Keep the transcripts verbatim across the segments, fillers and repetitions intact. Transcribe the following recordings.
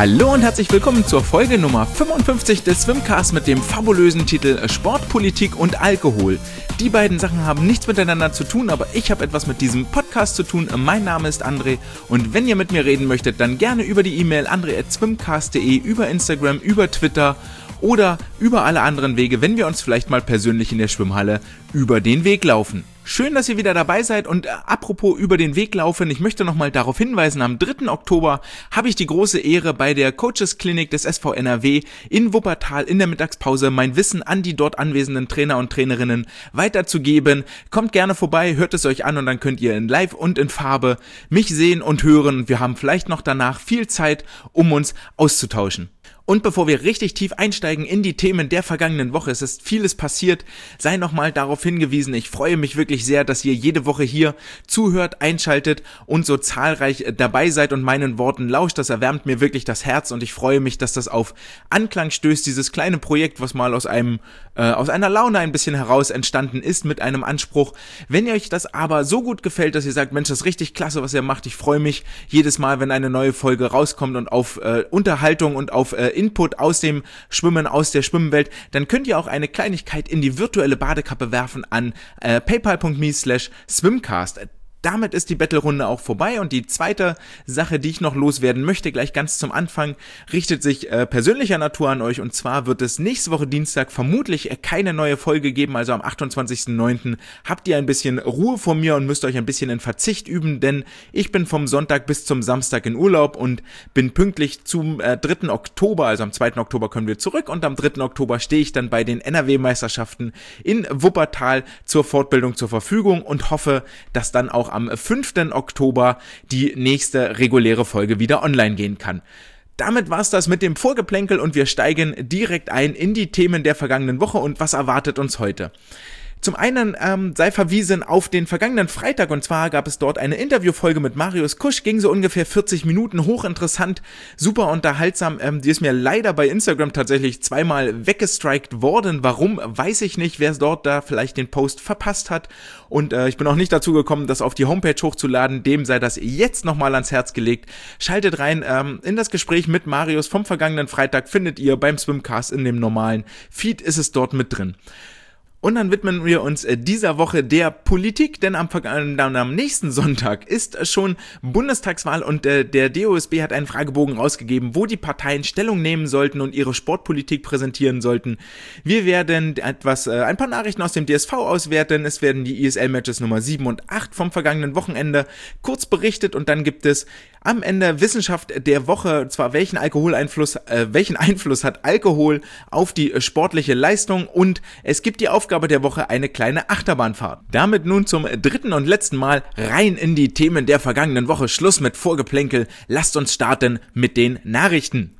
Hallo und herzlich willkommen zur Folge Nummer fünfundfünfzig des Swimcast mit dem fabulösen Titel Sport, Politik und Alkohol. Die beiden Sachen haben nichts miteinander zu tun, aber ich habe etwas mit diesem Podcast zu tun. Mein Name ist André und wenn ihr mit mir reden möchtet, dann gerne über die E-Mail andre at swimcast punkt de, über Instagram, über Twitter oder über alle anderen Wege, wenn wir uns vielleicht mal persönlich in der Schwimmhalle über den Weg laufen. Schön, dass ihr wieder dabei seid und äh, apropos über den Weg laufen, ich möchte nochmal darauf hinweisen, am dritten Oktober habe ich die große Ehre, bei der Coaches Clinic des S V N R W in Wuppertal in der Mittagspause mein Wissen an die dort anwesenden Trainer und Trainerinnen weiterzugeben. Kommt gerne vorbei, hört es euch an und dann könnt ihr in Live und in Farbe mich sehen und hören. Wir haben vielleicht noch danach viel Zeit, um uns auszutauschen. Und bevor wir richtig tief einsteigen in die Themen der vergangenen Woche, es ist vieles passiert, sei nochmal darauf hingewiesen, ich freue mich wirklich sehr, dass ihr jede Woche hier zuhört, einschaltet und so zahlreich dabei seid und meinen Worten lauscht. Das erwärmt mir wirklich das Herz und ich freue mich, dass das auf Anklang stößt, dieses kleine Projekt, was mal aus einem äh, aus einer Laune ein bisschen heraus entstanden ist mit einem Anspruch. Wenn ihr euch das aber so gut gefällt, dass ihr sagt, Mensch, das ist richtig klasse, was ihr macht, ich freue mich jedes Mal, wenn eine neue Folge rauskommt und auf äh, Unterhaltung und auf äh, Input aus dem Schwimmen, aus der Schwimmwelt, dann könnt ihr auch eine Kleinigkeit in die virtuelle Badekappe werfen an äh, paypal punkt me slash swimcast. Damit ist die Battle-Runde auch vorbei und die zweite Sache, die ich noch loswerden möchte, gleich ganz zum Anfang, richtet sich äh, persönlicher Natur an euch und zwar wird es nächste Woche Dienstag vermutlich äh, keine neue Folge geben, also am achtundzwanzigsten neunten habt ihr ein bisschen Ruhe vor mir und müsst euch ein bisschen in Verzicht üben, denn ich bin vom Sonntag bis zum Samstag in Urlaub und bin pünktlich zum äh, dritten Oktober, also am zweiten Oktober kommen wir zurück und am dritten Oktober stehe ich dann bei den N R W-Meisterschaften in Wuppertal zur Fortbildung zur Verfügung und hoffe, dass dann auch am fünften Oktober die nächste reguläre Folge wieder online gehen kann. Damit war's das mit dem Vorgeplänkel und wir steigen direkt ein in die Themen der vergangenen Woche und was erwartet uns heute. Zum einen ähm, sei verwiesen auf den vergangenen Freitag und zwar gab es dort eine Interviewfolge mit Marius Kusch, ging so ungefähr vierzig Minuten, hochinteressant, super unterhaltsam, ähm, die ist mir leider bei Instagram tatsächlich zweimal weggestrikt worden, warum, weiß ich nicht, wer es dort da vielleicht den Post verpasst hat und äh, ich bin auch nicht dazu gekommen, das auf die Homepage hochzuladen, dem sei das jetzt nochmal ans Herz gelegt, schaltet rein ähm, in das Gespräch mit Marius vom vergangenen Freitag, findet ihr beim Swimcast in dem normalen Feed, ist es dort mit drin. Und dann widmen wir uns dieser Woche der Politik, denn am, am nächsten Sonntag ist schon Bundestagswahl und äh, der D O S B hat einen Fragebogen rausgegeben, wo die Parteien Stellung nehmen sollten und ihre Sportpolitik präsentieren sollten. Wir werden etwas, äh, ein paar Nachrichten aus dem D S V auswerten, es werden die I S L-Matches Nummer sieben und acht vom vergangenen Wochenende kurz berichtet und dann gibt es am Ende Wissenschaft der Woche, zwar welchen Alkoholeinfluss, äh, welchen Einfluss hat Alkohol auf die äh, sportliche Leistung und es gibt die Aufgabe der Woche eine kleine Achterbahnfahrt. Damit nun zum dritten und letzten Mal rein in die Themen der vergangenen Woche. Schluss mit Vorgeplänkel. Lasst uns starten mit den Nachrichten.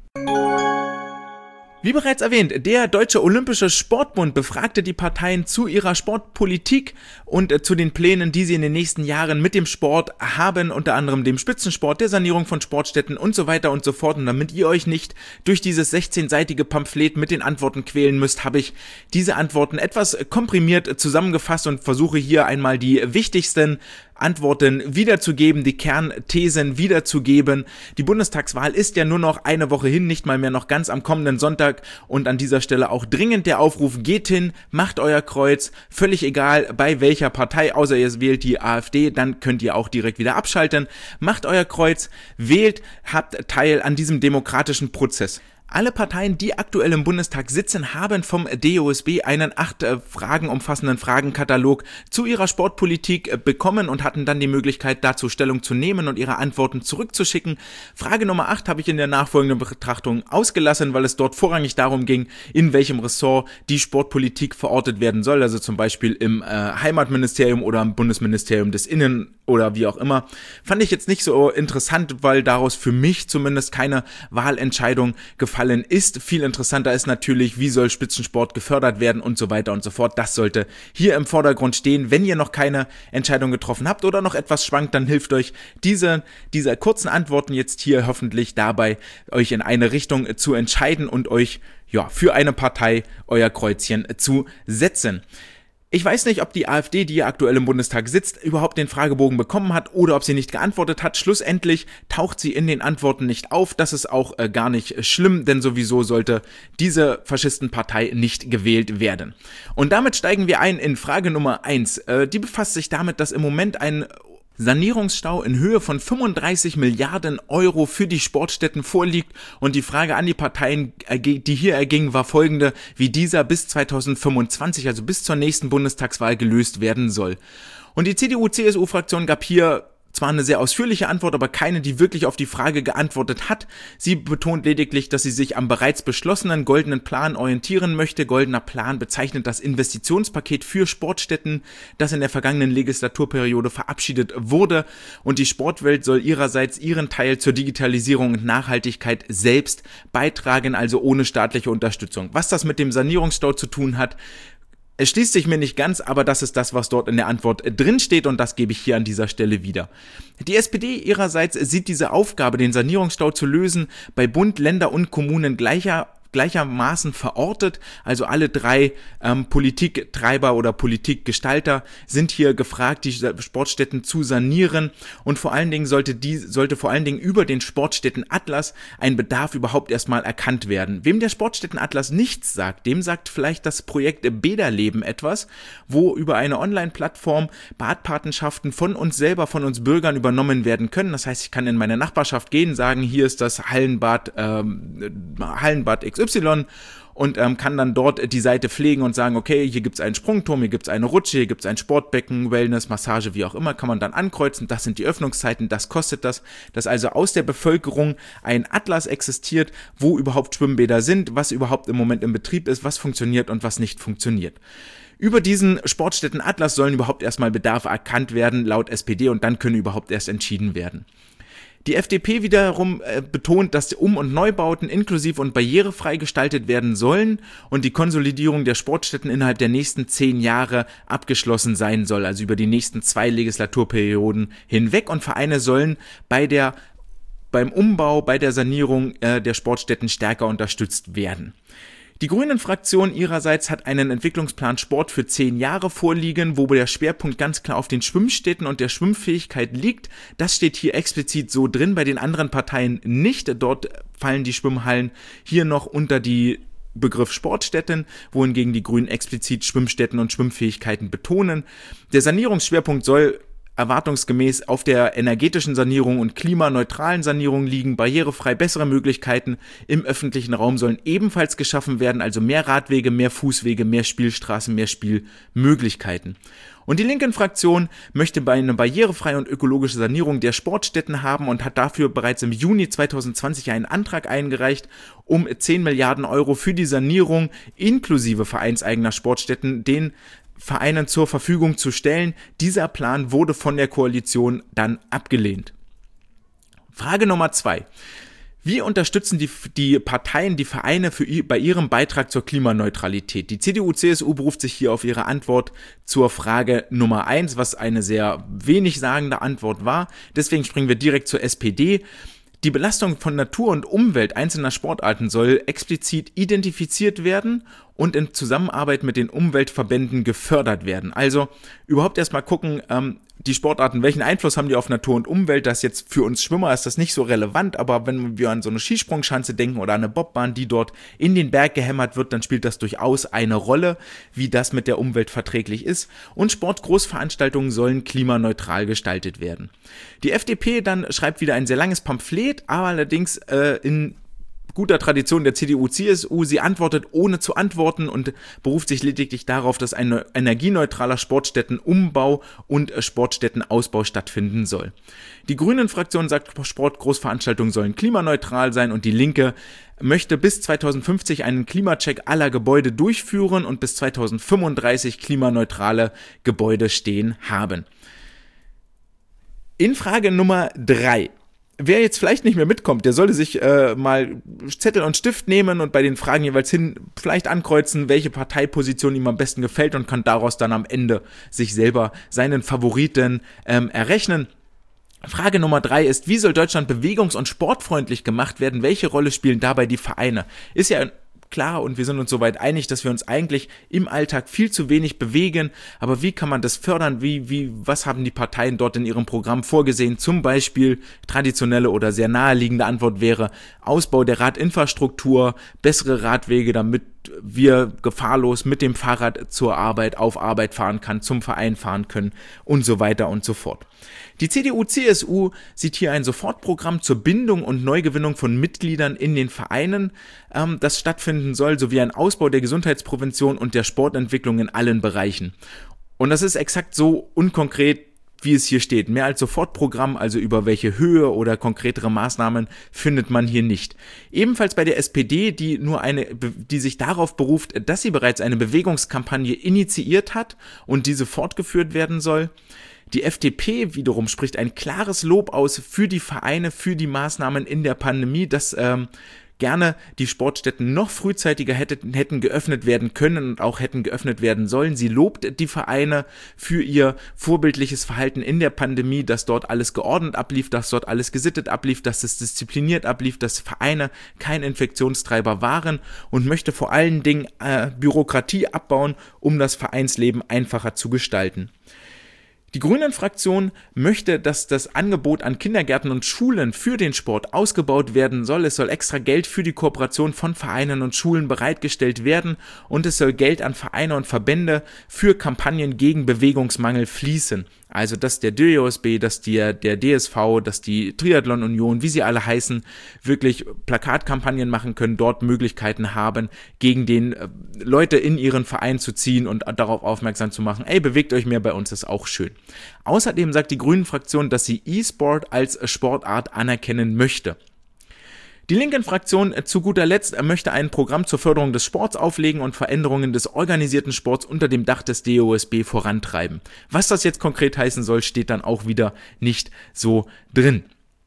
Wie bereits erwähnt, der Deutsche Olympische Sportbund befragte die Parteien zu ihrer Sportpolitik und äh, zu den Plänen, die sie in den nächsten Jahren mit dem Sport haben, unter anderem dem Spitzensport, der Sanierung von Sportstätten und so weiter und so fort. Und damit ihr euch nicht durch dieses sechzehnseitige Pamphlet mit den Antworten quälen müsst, habe ich diese Antworten etwas komprimiert zusammengefasst und versuche hier einmal die wichtigsten Antworten wiederzugeben, die Kernthesen wiederzugeben. Die Bundestagswahl ist ja nur noch eine Woche hin, nicht mal mehr noch ganz am kommenden Sonntag und an dieser Stelle auch dringend der Aufruf, geht hin, macht euer Kreuz, völlig egal bei welcher Partei, außer ihr wählt die AfD, dann könnt ihr auch direkt wieder abschalten, macht euer Kreuz, wählt, habt Teil an diesem demokratischen Prozess. Alle Parteien, die aktuell im Bundestag sitzen, haben vom D O S B einen acht äh, Fragen umfassenden Fragenkatalog zu ihrer Sportpolitik äh, bekommen und hatten dann die Möglichkeit, dazu Stellung zu nehmen und ihre Antworten zurückzuschicken. Frage Nummer acht habe ich in der nachfolgenden Betrachtung ausgelassen, weil es dort vorrangig darum ging, in welchem Ressort die Sportpolitik verortet werden soll, also zum Beispiel im äh, Heimatministerium oder im Bundesministerium des Innen oder wie auch immer. Fand ich jetzt nicht so interessant, weil daraus für mich zumindest keine Wahlentscheidung gefallen ist. Viel interessanter ist natürlich, wie soll Spitzensport gefördert werden und so weiter und so fort. Das sollte hier im Vordergrund stehen. Wenn ihr noch keine Entscheidung getroffen habt oder noch etwas schwankt, dann hilft euch diese, diese kurzen Antworten jetzt hier hoffentlich dabei, euch in eine Richtung zu entscheiden und euch ja für eine Partei euer Kreuzchen zu setzen. Ich weiß nicht, ob die AfD, die ja aktuell im Bundestag sitzt, überhaupt den Fragebogen bekommen hat oder ob sie nicht geantwortet hat. Schlussendlich taucht sie in den Antworten nicht auf. Das ist auch äh, gar nicht schlimm, denn sowieso sollte diese Faschistenpartei nicht gewählt werden. Und damit steigen wir ein in Frage Nummer eins. Äh, die befasst sich damit, dass im Moment ein Sanierungsstau in Höhe von fünfunddreißig Milliarden Euro für die Sportstätten vorliegt und die Frage an die Parteien, die hier erging, war folgende, wie dieser bis zweitausendfünfundzwanzig, also bis zur nächsten Bundestagswahl gelöst werden soll. Und die C D U-C S U-Fraktion gab hier zwar eine sehr ausführliche Antwort, aber keine, die wirklich auf die Frage geantwortet hat. Sie betont lediglich, dass sie sich am bereits beschlossenen goldenen Plan orientieren möchte. Goldener Plan bezeichnet das Investitionspaket für Sportstätten, das in der vergangenen Legislaturperiode verabschiedet wurde. Und die Sportwelt soll ihrerseits ihren Teil zur Digitalisierung und Nachhaltigkeit selbst beitragen, also ohne staatliche Unterstützung. Was das mit dem Sanierungsstau zu tun hat, es schließt sich mir nicht ganz, aber das ist das, was dort in der Antwort drin steht und das gebe ich hier an dieser Stelle wieder. Die S P D ihrerseits sieht diese Aufgabe, den Sanierungsstau zu lösen, bei Bund, Länder und Kommunen gleicher gleichermaßen verortet, also alle drei ähm, Politiktreiber oder Politikgestalter sind hier gefragt, die Sportstätten zu sanieren und vor allen Dingen sollte die sollte vor allen Dingen über den Sportstättenatlas ein Bedarf überhaupt erstmal erkannt werden. Wem der Sportstättenatlas nichts sagt, dem sagt vielleicht das Projekt Bäderleben etwas, wo über eine Online-Plattform Badpatenschaften von uns selber, von uns Bürgern übernommen werden können. Das heißt, ich kann in meine Nachbarschaft gehen, sagen, hier ist das Hallenbad, ähm, Hallenbad X Y und ähm, kann dann dort die Seite pflegen und sagen, okay, hier gibt's einen Sprungturm, hier gibt's eine Rutsche, hier gibt's ein Sportbecken, Wellness, Massage, wie auch immer, kann man dann ankreuzen, das sind die Öffnungszeiten, das kostet das, dass also aus der Bevölkerung ein Atlas existiert, wo überhaupt Schwimmbäder sind, was überhaupt im Moment im Betrieb ist, was funktioniert und was nicht funktioniert. Über diesen Sportstättenatlas sollen überhaupt erstmal Bedarfe erkannt werden, laut S P D, und dann können überhaupt erst entschieden werden. Die F D P wiederum äh, betont, dass die Um- und Neubauten inklusiv und barrierefrei gestaltet werden sollen und die Konsolidierung der Sportstätten innerhalb der nächsten zehn Jahre abgeschlossen sein soll, also über die nächsten zwei Legislaturperioden hinweg, und Vereine sollen bei der beim Umbau, bei der Sanierung äh, der Sportstätten stärker unterstützt werden. Die Grünen-Fraktion ihrerseits hat einen Entwicklungsplan Sport für zehn Jahre vorliegen, wo der Schwerpunkt ganz klar auf den Schwimmstätten und der Schwimmfähigkeit liegt. Das steht hier explizit so drin, bei den anderen Parteien nicht. Dort fallen die Schwimmhallen hier noch unter die Begriff Sportstätten, wohingegen die Grünen explizit Schwimmstätten und Schwimmfähigkeiten betonen. Der Sanierungsschwerpunkt soll erwartungsgemäß auf der energetischen Sanierung und klimaneutralen Sanierung liegen, barrierefrei bessere Möglichkeiten im öffentlichen Raum sollen ebenfalls geschaffen werden, also mehr Radwege, mehr Fußwege, mehr Spielstraßen, mehr Spielmöglichkeiten. Und die linken Fraktion möchte bei eine barrierefreie und ökologische Sanierung der Sportstätten haben und hat dafür bereits im Juni zweitausendzwanzig einen Antrag eingereicht, um zehn Milliarden Euro für die Sanierung inklusive vereinseigener Sportstätten den Vereinen zur Verfügung zu stellen. Dieser Plan wurde von der Koalition dann abgelehnt. Frage Nummer zwei. Wie unterstützen die, die Parteien die Vereine für, bei ihrem Beitrag zur Klimaneutralität? Die C D U C S U beruft sich hier auf ihre Antwort zur Frage Nummer eins, was eine sehr wenig sagende Antwort war. Deswegen springen wir direkt zur S P D. Die Belastung von Natur und Umwelt einzelner Sportarten soll explizit identifiziert werden und in Zusammenarbeit mit den Umweltverbänden gefördert werden. Also überhaupt erstmal gucken, ähm, die Sportarten, welchen Einfluss haben die auf Natur und Umwelt? Das jetzt für uns Schwimmer ist das nicht so relevant, aber wenn wir an so eine Skisprungschanze denken oder an eine Bobbahn, die dort in den Berg gehämmert wird, dann spielt das durchaus eine Rolle, wie das mit der Umwelt verträglich ist. Und Sportgroßveranstaltungen sollen klimaneutral gestaltet werden. Die F D P dann schreibt wieder ein sehr langes Pamphlet, aber allerdings äh, in guter Tradition der C D U C S U, sie antwortet ohne zu antworten und beruft sich lediglich darauf, dass ein energieneutraler Sportstättenumbau und Sportstättenausbau stattfinden soll. Die Grünen-Fraktion sagt, Sportgroßveranstaltungen sollen klimaneutral sein und die Linke möchte bis zweitausendfünfzig einen Klimacheck aller Gebäude durchführen und bis zweitausendfünfunddreißig klimaneutrale Gebäude stehen haben. In Frage Nummer drei. Wer jetzt vielleicht nicht mehr mitkommt, der sollte sich äh, mal Zettel und Stift nehmen und bei den Fragen jeweils hin vielleicht ankreuzen, welche Parteiposition ihm am besten gefällt und kann daraus dann am Ende sich selber seinen Favoriten ähm, errechnen. Frage Nummer drei ist, wie soll Deutschland bewegungs- und sportfreundlich gemacht werden? Welche Rolle spielen dabei die Vereine? Ist ja klar und wir sind uns soweit einig, dass wir uns eigentlich im Alltag viel zu wenig bewegen. Aber wie kann man das fördern? Wie, wie, was haben die Parteien dort in ihrem Programm vorgesehen? Zum Beispiel traditionelle oder sehr naheliegende Antwort wäre Ausbau der Radinfrastruktur, bessere Radwege, damit wir gefahrlos mit dem Fahrrad zur Arbeit, auf Arbeit fahren kann, zum Verein fahren können und so weiter und so fort. Die C D U C S U sieht hier ein Sofortprogramm zur Bindung und Neugewinnung von Mitgliedern in den Vereinen, ähm, das stattfinden soll, sowie ein Ausbau der Gesundheitsprävention und der Sportentwicklung in allen Bereichen. Und das ist exakt so unkonkret, wie es hier steht. Mehr als Sofortprogramm, also über welche Höhe oder konkretere Maßnahmen, findet man hier nicht. Ebenfalls bei der S P D, die nur eine, die sich darauf beruft, dass sie bereits eine Bewegungskampagne initiiert hat und diese fortgeführt werden soll. Die F D P wiederum spricht ein klares Lob aus für die Vereine, für die Maßnahmen in der Pandemie, dass ähm, gerne die Sportstätten noch frühzeitiger hätten, hätten geöffnet werden können und auch hätten geöffnet werden sollen. Sie lobt die Vereine für ihr vorbildliches Verhalten in der Pandemie, dass dort alles geordnet ablief, dass dort alles gesittet ablief, dass es diszipliniert ablief, dass Vereine kein Infektionstreiber waren und möchte vor allen Dingen äh, Bürokratie abbauen, um das Vereinsleben einfacher zu gestalten. Die Grünen-Fraktion möchte, dass das Angebot an Kindergärten und Schulen für den Sport ausgebaut werden soll. Es soll extra Geld für die Kooperation von Vereinen und Schulen bereitgestellt werden und es soll Geld an Vereine und Verbände für Kampagnen gegen Bewegungsmangel fließen. Also dass der D O S B, dass der, der D S V, dass die Triathlon-Union, wie sie alle heißen, wirklich Plakatkampagnen machen können, dort Möglichkeiten haben, gegen den äh, Leute in ihren Verein zu ziehen und darauf aufmerksam zu machen, ey, bewegt euch mehr, bei uns ist auch schön. Außerdem sagt die Grünen-Fraktion, dass sie E-Sport als Sportart anerkennen möchte. Die Linken-Fraktion zu guter Letzt möchte ein Programm zur Förderung des Sports auflegen und Veränderungen des organisierten Sports unter dem Dach des D O S B vorantreiben. Was das jetzt konkret heißen soll, steht dann auch wieder nicht so drin.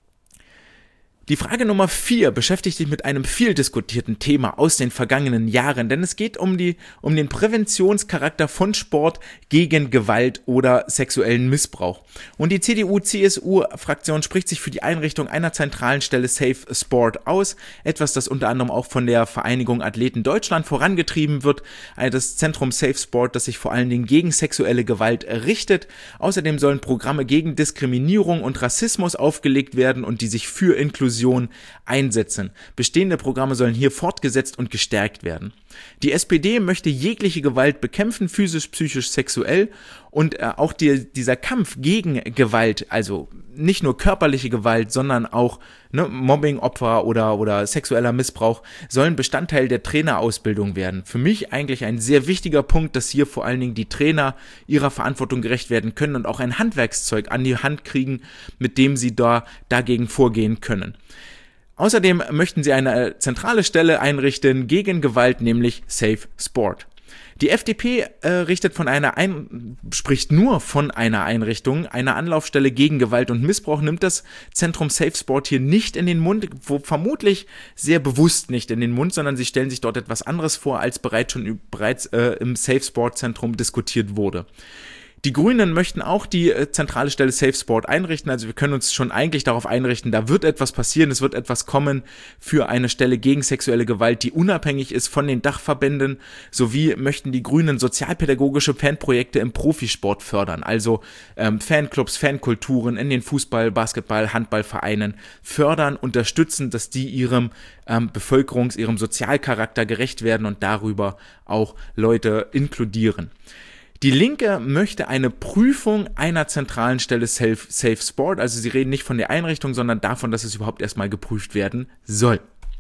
Die Frage Nummer vier beschäftigt sich mit einem viel diskutierten Thema aus den vergangenen Jahren, denn es geht um die, um den Präventionscharakter von Sport gegen Gewalt oder sexuellen Missbrauch. Und die C D U C S U-Fraktion spricht sich für die Einrichtung einer zentralen Stelle Safe Sport aus, etwas, das unter anderem auch von der Vereinigung Athleten Deutschland vorangetrieben wird, das Zentrum Safe Sport, das sich vor allen Dingen gegen sexuelle Gewalt richtet. Außerdem sollen Programme gegen Diskriminierung und Rassismus aufgelegt werden und die sich für Inklusion einsetzen. Bestehende Programme sollen hier fortgesetzt und gestärkt werden. Die S P D möchte jegliche Gewalt bekämpfen, physisch, psychisch, sexuell und äh, auch die, dieser Kampf gegen Gewalt, also nicht nur körperliche Gewalt, sondern auch ne, Mobbing-Opfer oder, oder sexueller Missbrauch sollen Bestandteil der Trainerausbildung werden. Für mich eigentlich ein sehr wichtiger Punkt, dass hier vor allen Dingen die Trainer ihrer Verantwortung gerecht werden können und auch ein Handwerkszeug an die Hand kriegen, mit dem sie da dagegen vorgehen können. Außerdem möchten sie eine zentrale Stelle einrichten gegen Gewalt, nämlich Safe Sport. Die F D P äh, richtet von einer ein, spricht nur von einer Einrichtung, einer Anlaufstelle gegen Gewalt und Missbrauch, nimmt das Zentrum Safe Sport hier nicht in den Mund, wo vermutlich sehr bewusst nicht in den Mund, sondern sie stellen sich dort etwas anderes vor, als bereits schon bereits äh, im Safe Sport Zentrum diskutiert wurde. Die Grünen möchten auch die äh, zentrale Stelle Safe Sport einrichten, also wir können uns schon eigentlich darauf einrichten, da wird etwas passieren, es wird etwas kommen für eine Stelle gegen sexuelle Gewalt, die unabhängig ist von den Dachverbänden, sowie möchten die Grünen sozialpädagogische Fanprojekte im Profisport fördern, also ähm, Fanclubs, Fankulturen in den Fußball-, Basketball-, Handballvereinen fördern, unterstützen, dass die ihrem ähm, Bevölkerungs-, ihrem Sozialcharakter gerecht werden und darüber auch Leute inkludieren. Die Linke möchte eine Prüfung einer zentralen Stelle Safe, Safe Sport, also sie reden nicht von der Einrichtung, sondern davon, dass es überhaupt erstmal geprüft werden soll.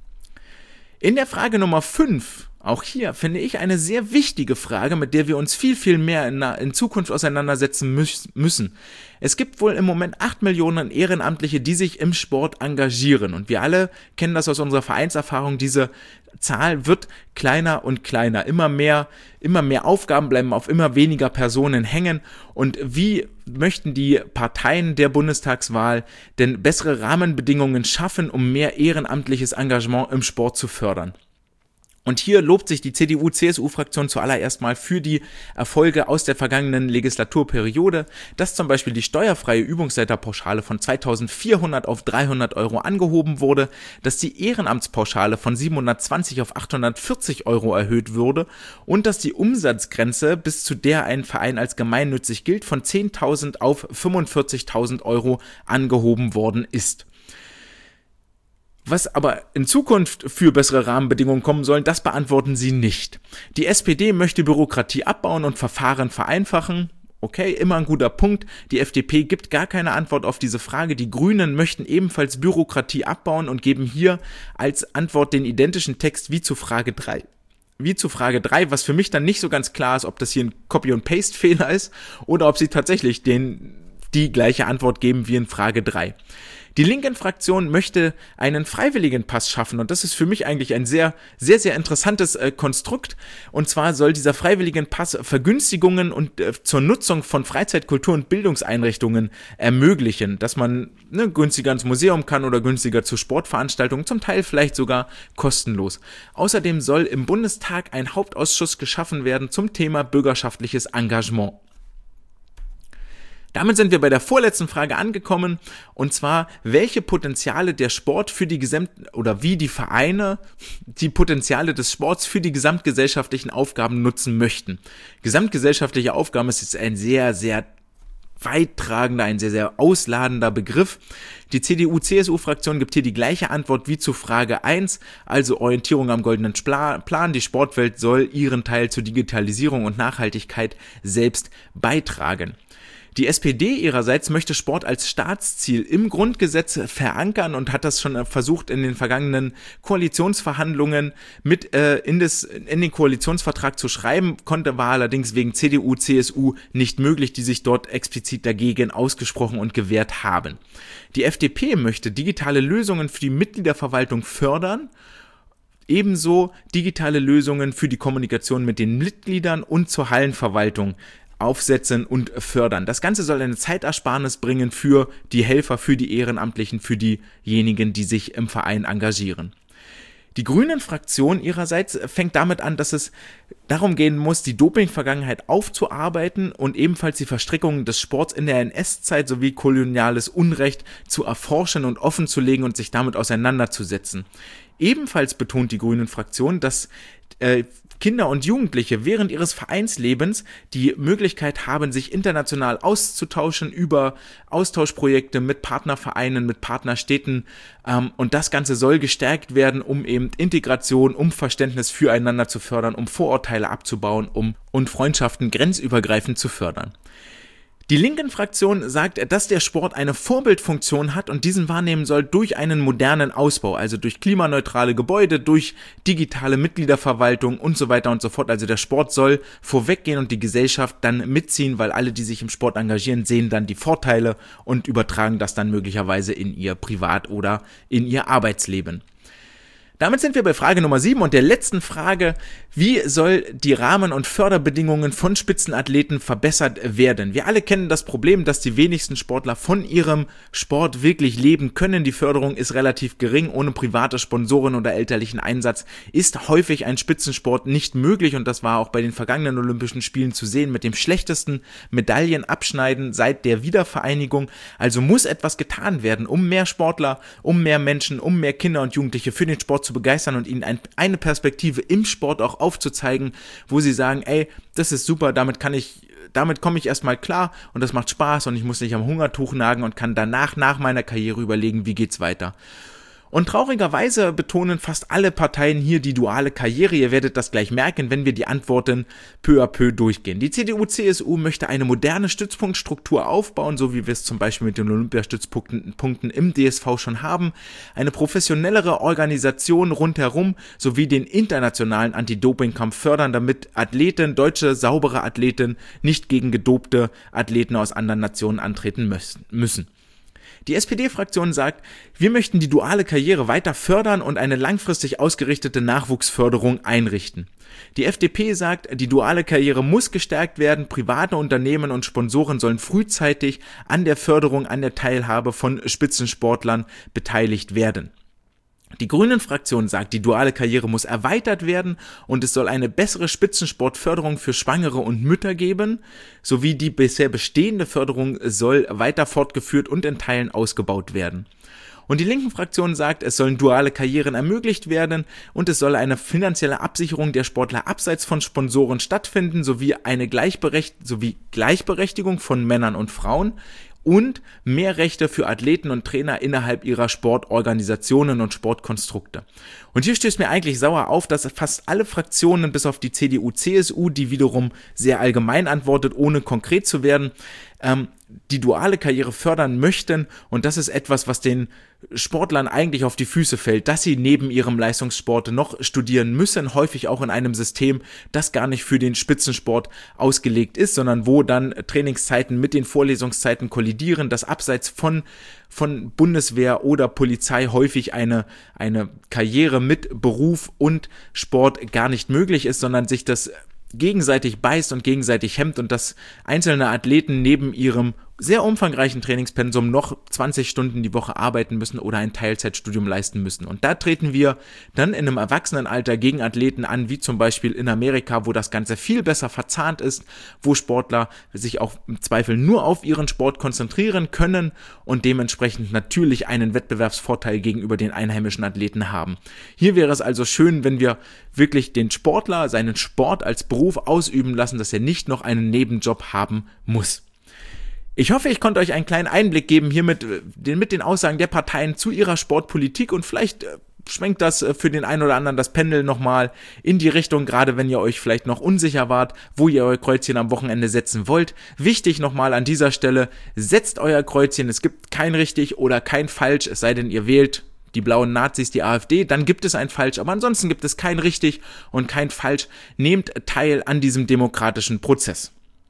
In der Frage Nummer fünf, auch hier finde ich eine sehr wichtige Frage, mit der wir uns viel, viel mehr in, in Zukunft auseinandersetzen müß, müssen. Es gibt wohl im Moment acht Millionen Ehrenamtliche, die sich im Sport engagieren und wir alle kennen das aus unserer Vereinserfahrung, diese Zahl wird kleiner und kleiner, immer mehr, immer mehr Aufgaben bleiben auf immer weniger Personen hängen und wie möchten die Parteien der Bundestagswahl denn bessere Rahmenbedingungen schaffen, um mehr ehrenamtliches Engagement im Sport zu fördern? Und hier lobt sich die C D U-C S U-Fraktion zuallererst mal für die Erfolge aus der vergangenen Legislaturperiode, dass zum Beispiel die steuerfreie Übungsleiterpauschale von zweitausendvierhundert auf dreihundert Euro angehoben wurde, dass die Ehrenamtspauschale von siebenhundertzwanzig auf achthundertvierzig Euro erhöht wurde und dass die Umsatzgrenze, bis zu der ein Verein als gemeinnützig gilt, von zehntausend auf fünfundvierzigtausend Euro angehoben worden ist. Was aber in Zukunft für bessere Rahmenbedingungen kommen sollen, das beantworten sie nicht. Die S P D möchte Bürokratie abbauen und Verfahren vereinfachen. Okay, immer ein guter Punkt. Die F D P gibt gar keine Antwort auf diese Frage. Die Grünen möchten ebenfalls Bürokratie abbauen und geben hier als Antwort den identischen Text wie zu Frage drei. Wie zu Frage drei, was für mich dann nicht so ganz klar ist, ob das hier ein Copy-and-Paste-Fehler ist oder ob sie tatsächlich den, die gleiche Antwort geben wie in Frage drei. Die Linken-Fraktion möchte einen Freiwilligenpass schaffen und das ist für mich eigentlich ein sehr, sehr, sehr interessantes äh, Konstrukt. Und zwar soll dieser Freiwilligenpass Vergünstigungen und äh, zur Nutzung von Freizeit-, Kultur- und Bildungseinrichtungen ermöglichen, dass man ne, günstiger ins Museum kann oder günstiger zu Sportveranstaltungen, zum Teil vielleicht sogar kostenlos. Außerdem soll im Bundestag ein Hauptausschuss geschaffen werden zum Thema bürgerschaftliches Engagement. Damit sind wir bei der vorletzten Frage angekommen, und zwar, welche Potenziale der Sport für die Gesamt- oder wie die Vereine die Potenziale des Sports für die gesamtgesellschaftlichen Aufgaben nutzen möchten. Gesamtgesellschaftliche Aufgaben ist jetzt ein sehr, sehr weittragender, ein sehr, sehr ausladender Begriff. Die C D U-C S U-Fraktion gibt hier die gleiche Antwort wie zu Frage eins, also Orientierung am goldenen Plan. Die Sportwelt soll ihren Teil zur Digitalisierung und Nachhaltigkeit selbst beitragen. Die S P D ihrerseits möchte Sport als Staatsziel im Grundgesetz verankern und hat das schon versucht in den vergangenen Koalitionsverhandlungen mit äh, in, das, in den Koalitionsvertrag zu schreiben, konnte, war allerdings wegen C D U, C S U nicht möglich, die sich dort explizit dagegen ausgesprochen und gewehrt haben. Die F D P möchte digitale Lösungen für die Mitgliederverwaltung fördern, ebenso digitale Lösungen für die Kommunikation mit den Mitgliedern und zur Hallenverwaltung aufsetzen und fördern. Das Ganze soll eine Zeitersparnis bringen für die Helfer, für die Ehrenamtlichen, für diejenigen, die sich im Verein engagieren. Die Grünen-Fraktion ihrerseits fängt damit an, dass es darum gehen muss, die Doping-Vergangenheit aufzuarbeiten und ebenfalls die Verstrickungen des Sports in der N S-Zeit sowie koloniales Unrecht zu erforschen und offenzulegen und sich damit auseinanderzusetzen. Ebenfalls betont die Grünen-Fraktion, dass äh, Kinder und Jugendliche während ihres Vereinslebens die Möglichkeit haben, sich international auszutauschen über Austauschprojekte mit Partnervereinen, mit Partnerstädten, ähm, und das Ganze soll gestärkt werden, um eben Integration, um Verständnis füreinander zu fördern, um Vorurteile abzubauen, um und Freundschaften grenzübergreifend zu fördern. Die Linken-Fraktion sagt, dass der Sport eine Vorbildfunktion hat und diesen wahrnehmen soll durch einen modernen Ausbau, also durch klimaneutrale Gebäude, durch digitale Mitgliederverwaltung und so weiter und so fort. Also der Sport soll vorweggehen und die Gesellschaft dann mitziehen, weil alle, die sich im Sport engagieren, sehen dann die Vorteile und übertragen das dann möglicherweise in ihr Privat- oder in ihr Arbeitsleben. Damit sind wir bei Frage Nummer sieben und der letzten Frage: Wie soll die Rahmen- und Förderbedingungen von Spitzenathleten verbessert werden? Wir alle kennen das Problem, dass die wenigsten Sportler von ihrem Sport wirklich leben können. Die Förderung ist relativ gering. Ohne private Sponsoren oder elterlichen Einsatz ist häufig ein Spitzensport nicht möglich, und das war auch bei den vergangenen Olympischen Spielen zu sehen, mit dem schlechtesten Medaillenabschneiden seit der Wiedervereinigung. Also muss etwas getan werden, um mehr Sportler, um mehr Menschen, um mehr Kinder und Jugendliche für den Sport zu begeistern und ihnen ein, eine Perspektive im Sport auch aufzuzeigen, wo sie sagen, ey, das ist super, damit kann ich, damit komme ich erstmal klar und das macht Spaß und ich muss nicht am Hungertuch nagen und kann danach, nach meiner Karriere überlegen, wie geht's weiter. Und traurigerweise betonen fast alle Parteien hier die duale Karriere. Ihr werdet das gleich merken, wenn wir die Antworten peu à peu durchgehen. Die C D U C S U möchte eine moderne Stützpunktstruktur aufbauen, so wie wir es zum Beispiel mit den Olympiastützpunkten Punkten im D S V schon haben. Eine professionellere Organisation rundherum sowie den internationalen Anti-Doping-Kampf fördern, damit Athleten, deutsche saubere Athleten, nicht gegen gedopte Athleten aus anderen Nationen antreten müssen. Die S P D-Fraktion sagt, wir möchten die duale Karriere weiter fördern und eine langfristig ausgerichtete Nachwuchsförderung einrichten. Die F D P sagt, die duale Karriere muss gestärkt werden, private Unternehmen und Sponsoren sollen frühzeitig an der Förderung, an der Teilhabe von Spitzensportlern beteiligt werden. Die Grünen-Fraktion sagt, die duale Karriere muss erweitert werden und es soll eine bessere Spitzensportförderung für Schwangere und Mütter geben, sowie die bisher bestehende Förderung soll weiter fortgeführt und in Teilen ausgebaut werden. Und die linken Fraktion sagt, es sollen duale Karrieren ermöglicht werden und es soll eine finanzielle Absicherung der Sportler abseits von Sponsoren stattfinden, sowie eine Gleichberecht- sowie Gleichberechtigung von Männern und Frauen und mehr Rechte für Athleten und Trainer innerhalb ihrer Sportorganisationen und Sportkonstrukte. Und hier stößt mir eigentlich sauer auf, dass fast alle Fraktionen, bis auf die C D U C S U, die wiederum sehr allgemein antwortet, ohne konkret zu werden, ähm, die duale Karriere fördern möchten, und das ist etwas, was den Sportlern eigentlich auf die Füße fällt, dass sie neben ihrem Leistungssport noch studieren müssen, häufig auch in einem System, das gar nicht für den Spitzensport ausgelegt ist, sondern wo dann Trainingszeiten mit den Vorlesungszeiten kollidieren, dass abseits von von Bundeswehr oder Polizei häufig eine eine Karriere mit Beruf und Sport gar nicht möglich ist, sondern sich das gegenseitig beißt und gegenseitig hemmt und dass einzelne Athleten neben ihrem sehr umfangreichen Trainingspensum noch zwanzig Stunden die Woche arbeiten müssen oder ein Teilzeitstudium leisten müssen. Und da treten wir dann in einem Erwachsenenalter gegen Athleten an, wie zum Beispiel in Amerika, wo das Ganze viel besser verzahnt ist, wo Sportler sich auch im Zweifel nur auf ihren Sport konzentrieren können und dementsprechend natürlich einen Wettbewerbsvorteil gegenüber den einheimischen Athleten haben. Hier wäre es also schön, wenn wir wirklich den Sportler seinen Sport als Beruf ausüben lassen, dass er nicht noch einen Nebenjob haben muss. Ich hoffe, ich konnte euch einen kleinen Einblick geben hier mit den, mit den Aussagen der Parteien zu ihrer Sportpolitik und vielleicht äh, schwenkt das äh, für den einen oder anderen das Pendel nochmal in die Richtung, gerade wenn ihr euch vielleicht noch unsicher wart, wo ihr euer Kreuzchen am Wochenende setzen wollt. Wichtig nochmal an dieser Stelle, setzt euer Kreuzchen, es gibt kein richtig oder kein falsch, es sei denn ihr wählt die blauen Nazis, die AfD, dann gibt es ein Falsch, aber ansonsten gibt es kein richtig und kein Falsch. Nehmt teil an diesem demokratischen Prozess.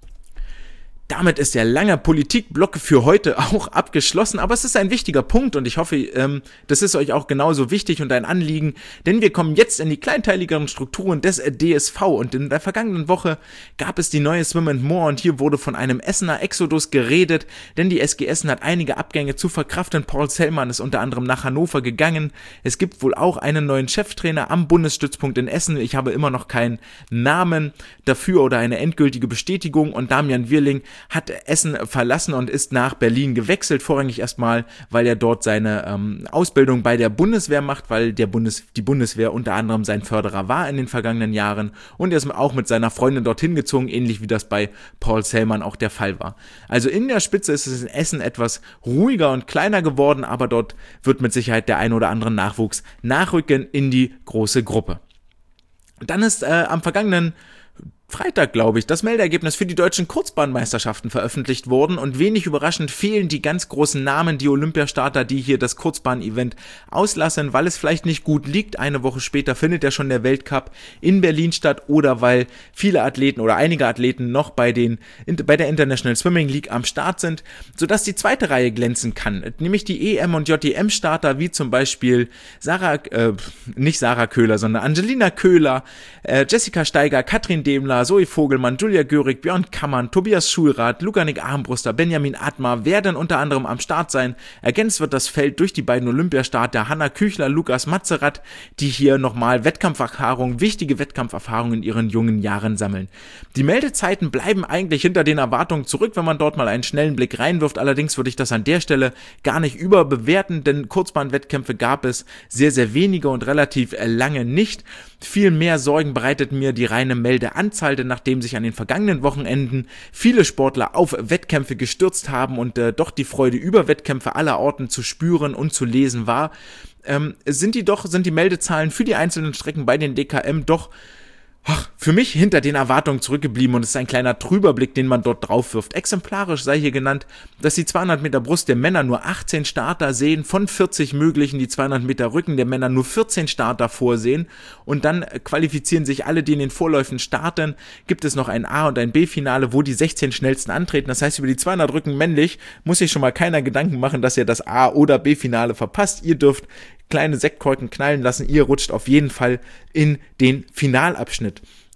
Damit ist der lange Politikblock für heute auch abgeschlossen, aber es ist ein wichtiger Punkt und ich hoffe, ähm, das ist euch auch genauso wichtig und ein Anliegen, denn wir kommen jetzt in die kleinteiligeren Strukturen des D S V und in der vergangenen Woche gab es die neue Swim and More und hier wurde von einem Essener Exodus geredet, denn die S G Essen hat einige Abgänge zu verkraften. Paul Sellmann ist unter anderem nach Hannover gegangen. Es gibt wohl auch einen neuen Cheftrainer am Bundesstützpunkt in Essen. Ich habe immer noch keinen Namen dafür oder eine endgültige Bestätigung und Damian Wirling hat Essen verlassen und ist nach Berlin gewechselt, vorrangig erstmal, weil er dort seine ähm, Ausbildung bei der Bundeswehr macht, weil der Bundes, die Bundeswehr unter anderem sein Förderer war in den vergangenen Jahren und er ist auch mit seiner Freundin dorthin gezogen, ähnlich wie das bei Paul Sellmann auch der Fall war. Also in der Spitze ist es in Essen etwas ruhiger und kleiner geworden, aber dort wird mit Sicherheit der ein oder andere Nachwuchs nachrücken in die große Gruppe. Dann ist äh, am vergangenen Freitag, glaube ich, das Meldeergebnis für die deutschen Kurzbahnmeisterschaften veröffentlicht worden und wenig überraschend fehlen die ganz großen Namen, die Olympiastarter, die hier das Kurzbahn-Event auslassen, weil es vielleicht nicht gut liegt. Eine Woche später findet ja schon der Weltcup in Berlin statt oder weil viele Athleten oder einige Athleten noch bei den bei der International Swimming League am Start sind, sodass die zweite Reihe glänzen kann, nämlich die E M- und J T M-Starter, wie zum Beispiel Sarah, äh, nicht Sarah Köhler, sondern Angelina Köhler, äh, Jessica Steiger, Katrin Demler, Zoe Vogelmann, Julia Görig, Björn Kammern, Tobias Schulrath, Lukanik Armbruster, Benjamin Atmar werden unter anderem am Start sein. Ergänzt wird das Feld durch die beiden Olympiastarter Hanna Küchler, Lukas Matzerath, die hier nochmal Wettkampferfahrung, wichtige Wettkampferfahrungen in ihren jungen Jahren sammeln. Die Meldezeiten bleiben eigentlich hinter den Erwartungen zurück, wenn man dort mal einen schnellen Blick reinwirft. Allerdings würde ich das an der Stelle gar nicht überbewerten, denn Kurzbahnwettkämpfe gab es sehr, sehr wenige und relativ lange nicht. Viel mehr Sorgen bereitet mir die reine Meldeanzahl, denn nachdem sich an den vergangenen Wochenenden viele Sportler auf Wettkämpfe gestürzt haben und äh, doch die Freude über Wettkämpfe aller Orten zu spüren und zu lesen war, ähm, sind die doch, sind die Meldezahlen für die einzelnen Strecken bei den D K M doch Ach, für mich hinter den Erwartungen zurückgeblieben und es ist ein kleiner Trüberblick, den man dort drauf wirft. Exemplarisch sei hier genannt, dass die zweihundert Meter Brust der Männer nur achtzehn Starter sehen, von vierzig möglichen, die zweihundert Meter Rücken der Männer nur vierzehn Starter vorsehen und dann qualifizieren sich alle, die in den Vorläufen starten, gibt es noch ein A- und ein B-Finale, wo die sechzehn schnellsten antreten. Das heißt, über die zweihundert Rücken männlich muss sich schon mal keiner Gedanken machen, dass ihr das A- oder B-Finale verpasst. Ihr dürft kleine Sektkorken knallen lassen, ihr rutscht auf jeden Fall in den Finalabschnitt.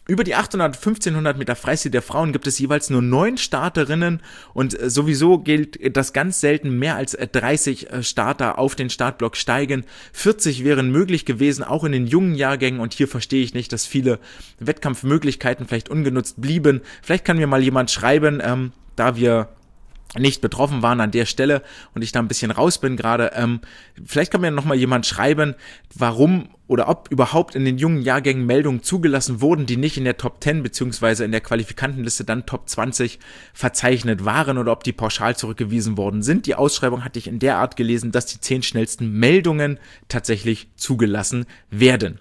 Über die achthundert, fünfzehnhundert Meter Freistil der Frauen gibt es jeweils nur neun Starterinnen und sowieso gilt, dass ganz selten mehr als dreißig Starter auf den Startblock steigen. vierzig wären möglich gewesen, auch in den jungen Jahrgängen, und hier verstehe ich nicht, dass viele Wettkampfmöglichkeiten vielleicht ungenutzt blieben. Vielleicht kann mir mal jemand schreiben, ähm, da wir nicht betroffen waren an der Stelle und ich da ein bisschen raus bin gerade, ähm, vielleicht kann mir noch mal jemand schreiben, warum oder ob überhaupt in den jungen Jahrgängen Meldungen zugelassen wurden, die nicht in der Top zehn beziehungsweise in der Qualifikantenliste dann Top zwanzig verzeichnet waren oder ob die pauschal zurückgewiesen worden sind. Die Ausschreibung hatte ich in der Art gelesen, dass die zehn schnellsten Meldungen tatsächlich zugelassen werden.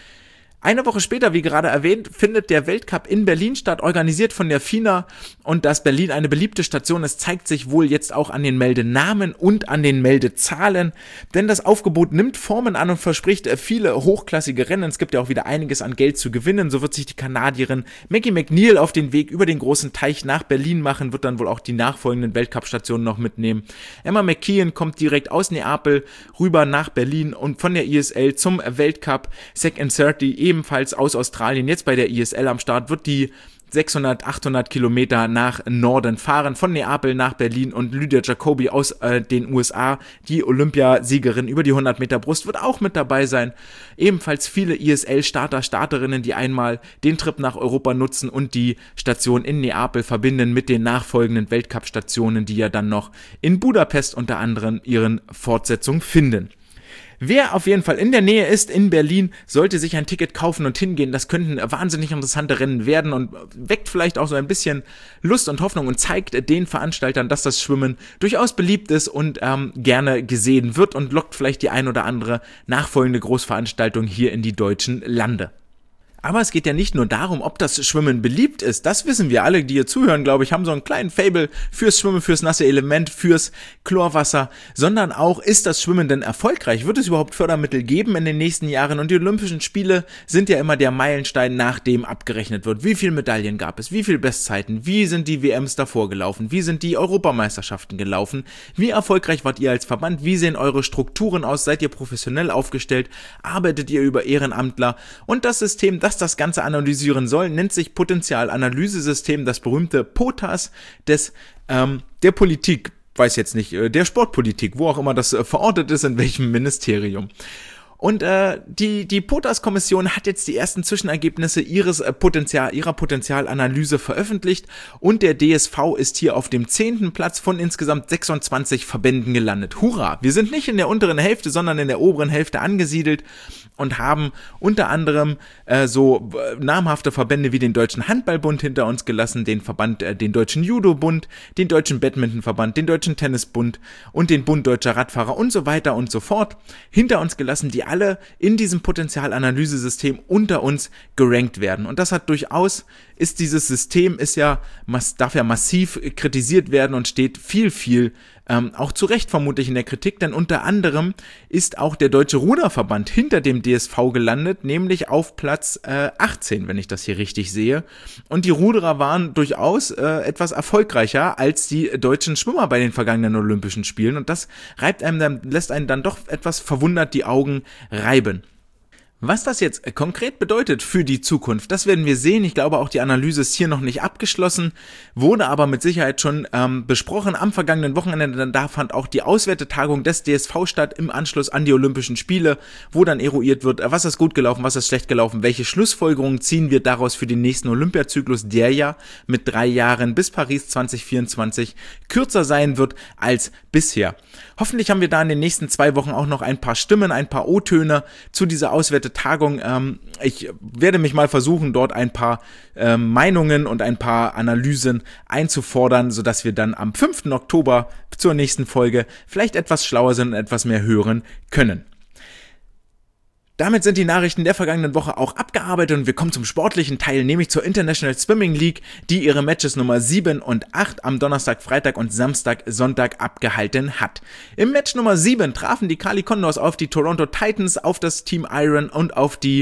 Eine Woche später, wie gerade erwähnt, findet der Weltcup in Berlin statt, organisiert von der FINA, und dass Berlin eine beliebte Station ist, zeigt sich wohl jetzt auch an den Meldenamen und an den Meldezahlen, denn das Aufgebot nimmt Formen an und verspricht viele hochklassige Rennen. Es gibt ja auch wieder einiges an Geld zu gewinnen. So wird sich die Kanadierin Maggie McNeil auf den Weg über den großen Teich nach Berlin machen, wird dann wohl auch die nachfolgenden Weltcup-Stationen noch mitnehmen. Emma McKeon kommt direkt aus Neapel rüber nach Berlin und von der I S L zum Weltcup. Zach Ancerti ebenfalls aus Australien, jetzt bei der I S L am Start, wird die sechshundert, achthundert Kilometer nach Norden fahren, von Neapel nach Berlin, und Lydia Jacobi aus äh, den U S A, die Olympiasiegerin über die hundert Meter Brust, wird auch mit dabei sein. Ebenfalls viele I S L-Starter, Starterinnen, die einmal den Trip nach Europa nutzen und die Station in Neapel verbinden mit den nachfolgenden Weltcup-Stationen, die ja dann noch in Budapest unter anderem ihren Fortsetzung finden. Wer auf jeden Fall in der Nähe ist, in Berlin, sollte sich ein Ticket kaufen und hingehen. Das könnten wahnsinnig interessante Rennen werden und weckt vielleicht auch so ein bisschen Lust und Hoffnung und zeigt den Veranstaltern, dass das Schwimmen durchaus beliebt ist und ähm, gerne gesehen wird, und lockt vielleicht die ein oder andere nachfolgende Großveranstaltung hier in die deutschen Lande. Aber es geht ja nicht nur darum, ob das Schwimmen beliebt ist. Das wissen wir alle, die hier zuhören, glaube ich, haben so einen kleinen Faible fürs Schwimmen, fürs nasse Element, fürs Chlorwasser, sondern auch, ist das Schwimmen denn erfolgreich? Wird es überhaupt Fördermittel geben in den nächsten Jahren? Und die Olympischen Spiele sind ja immer der Meilenstein, nach dem abgerechnet wird. Wie viele Medaillen gab es? Wie viele Bestzeiten? Wie sind die W Ms davor gelaufen? Wie sind die Europameisterschaften gelaufen? Wie erfolgreich wart ihr als Verband? Wie sehen eure Strukturen aus? Seid ihr professionell aufgestellt? Arbeitet ihr über Ehrenamtler? Und das System, das das Ganze analysieren soll, nennt sich Potenzialanalysesystem, das berühmte POTAS des ähm, der Politik, weiß jetzt nicht, äh, der Sportpolitik, wo auch immer das äh, verortet ist, in welchem Ministerium. Und äh, die die POTAS-Kommission hat jetzt die ersten Zwischenergebnisse ihres äh, Potenzial ihrer Potenzialanalyse veröffentlicht, und der D S V ist hier auf dem zehnten Platz von insgesamt sechsundzwanzig Verbänden gelandet. Hurra! Wir sind nicht in der unteren Hälfte, sondern in der oberen Hälfte angesiedelt und haben unter anderem äh, so äh, namhafte Verbände wie den Deutschen Handballbund hinter uns gelassen, den Verband, äh, den Deutschen Judo-Bund, den Deutschen Badmintonverband, den Deutschen Tennisbund und den Bund Deutscher Radfahrer und so weiter und so fort hinter uns gelassen, die alle in diesem Potenzialanalysesystem unter uns gerankt werden. Und das hat durchaus, ist dieses System, ist ja, darf ja massiv kritisiert werden und steht viel, viel, ähm, auch zu Recht vermutlich in der Kritik, denn unter anderem ist auch der Deutsche Ruderverband hinter dem D S V gelandet, nämlich auf Platz äh, achtzehn, wenn ich das hier richtig sehe. Und die Ruderer waren durchaus äh, etwas erfolgreicher als die deutschen Schwimmer bei den vergangenen Olympischen Spielen, und das reibt einem dann, lässt einen dann doch etwas verwundert die Augen reiben. Was das jetzt konkret bedeutet für die Zukunft, das werden wir sehen. Ich glaube, auch die Analyse ist hier noch nicht abgeschlossen, wurde aber mit Sicherheit schon ähm, besprochen. Am vergangenen Wochenende, da fand auch die Auswertetagung des D S V statt im Anschluss an die Olympischen Spiele, wo dann eruiert wird, was ist gut gelaufen, was ist schlecht gelaufen, welche Schlussfolgerungen ziehen wir daraus für den nächsten Olympiazyklus, der ja mit drei Jahren bis Paris zwanzig vierundzwanzig kürzer sein wird als bisher. Hoffentlich haben wir da in den nächsten zwei Wochen auch noch ein paar Stimmen, ein paar O-Töne zu dieser Auswertetagung. Ähm, ich werde mich mal versuchen, dort ein paar ähm, Meinungen und ein paar Analysen einzufordern, sodass wir dann am fünften Oktober zur nächsten Folge vielleicht etwas schlauer sind und etwas mehr hören können. Damit sind die Nachrichten der vergangenen Woche auch abgearbeitet und wir kommen zum sportlichen Teil, nämlich zur International Swimming League, die ihre Matches Nummer sieben und acht am Donnerstag, Freitag und Samstag, Sonntag abgehalten hat. Im Match Nummer sieben trafen die Cali Condors auf die Toronto Titans, auf das Team Iron und auf die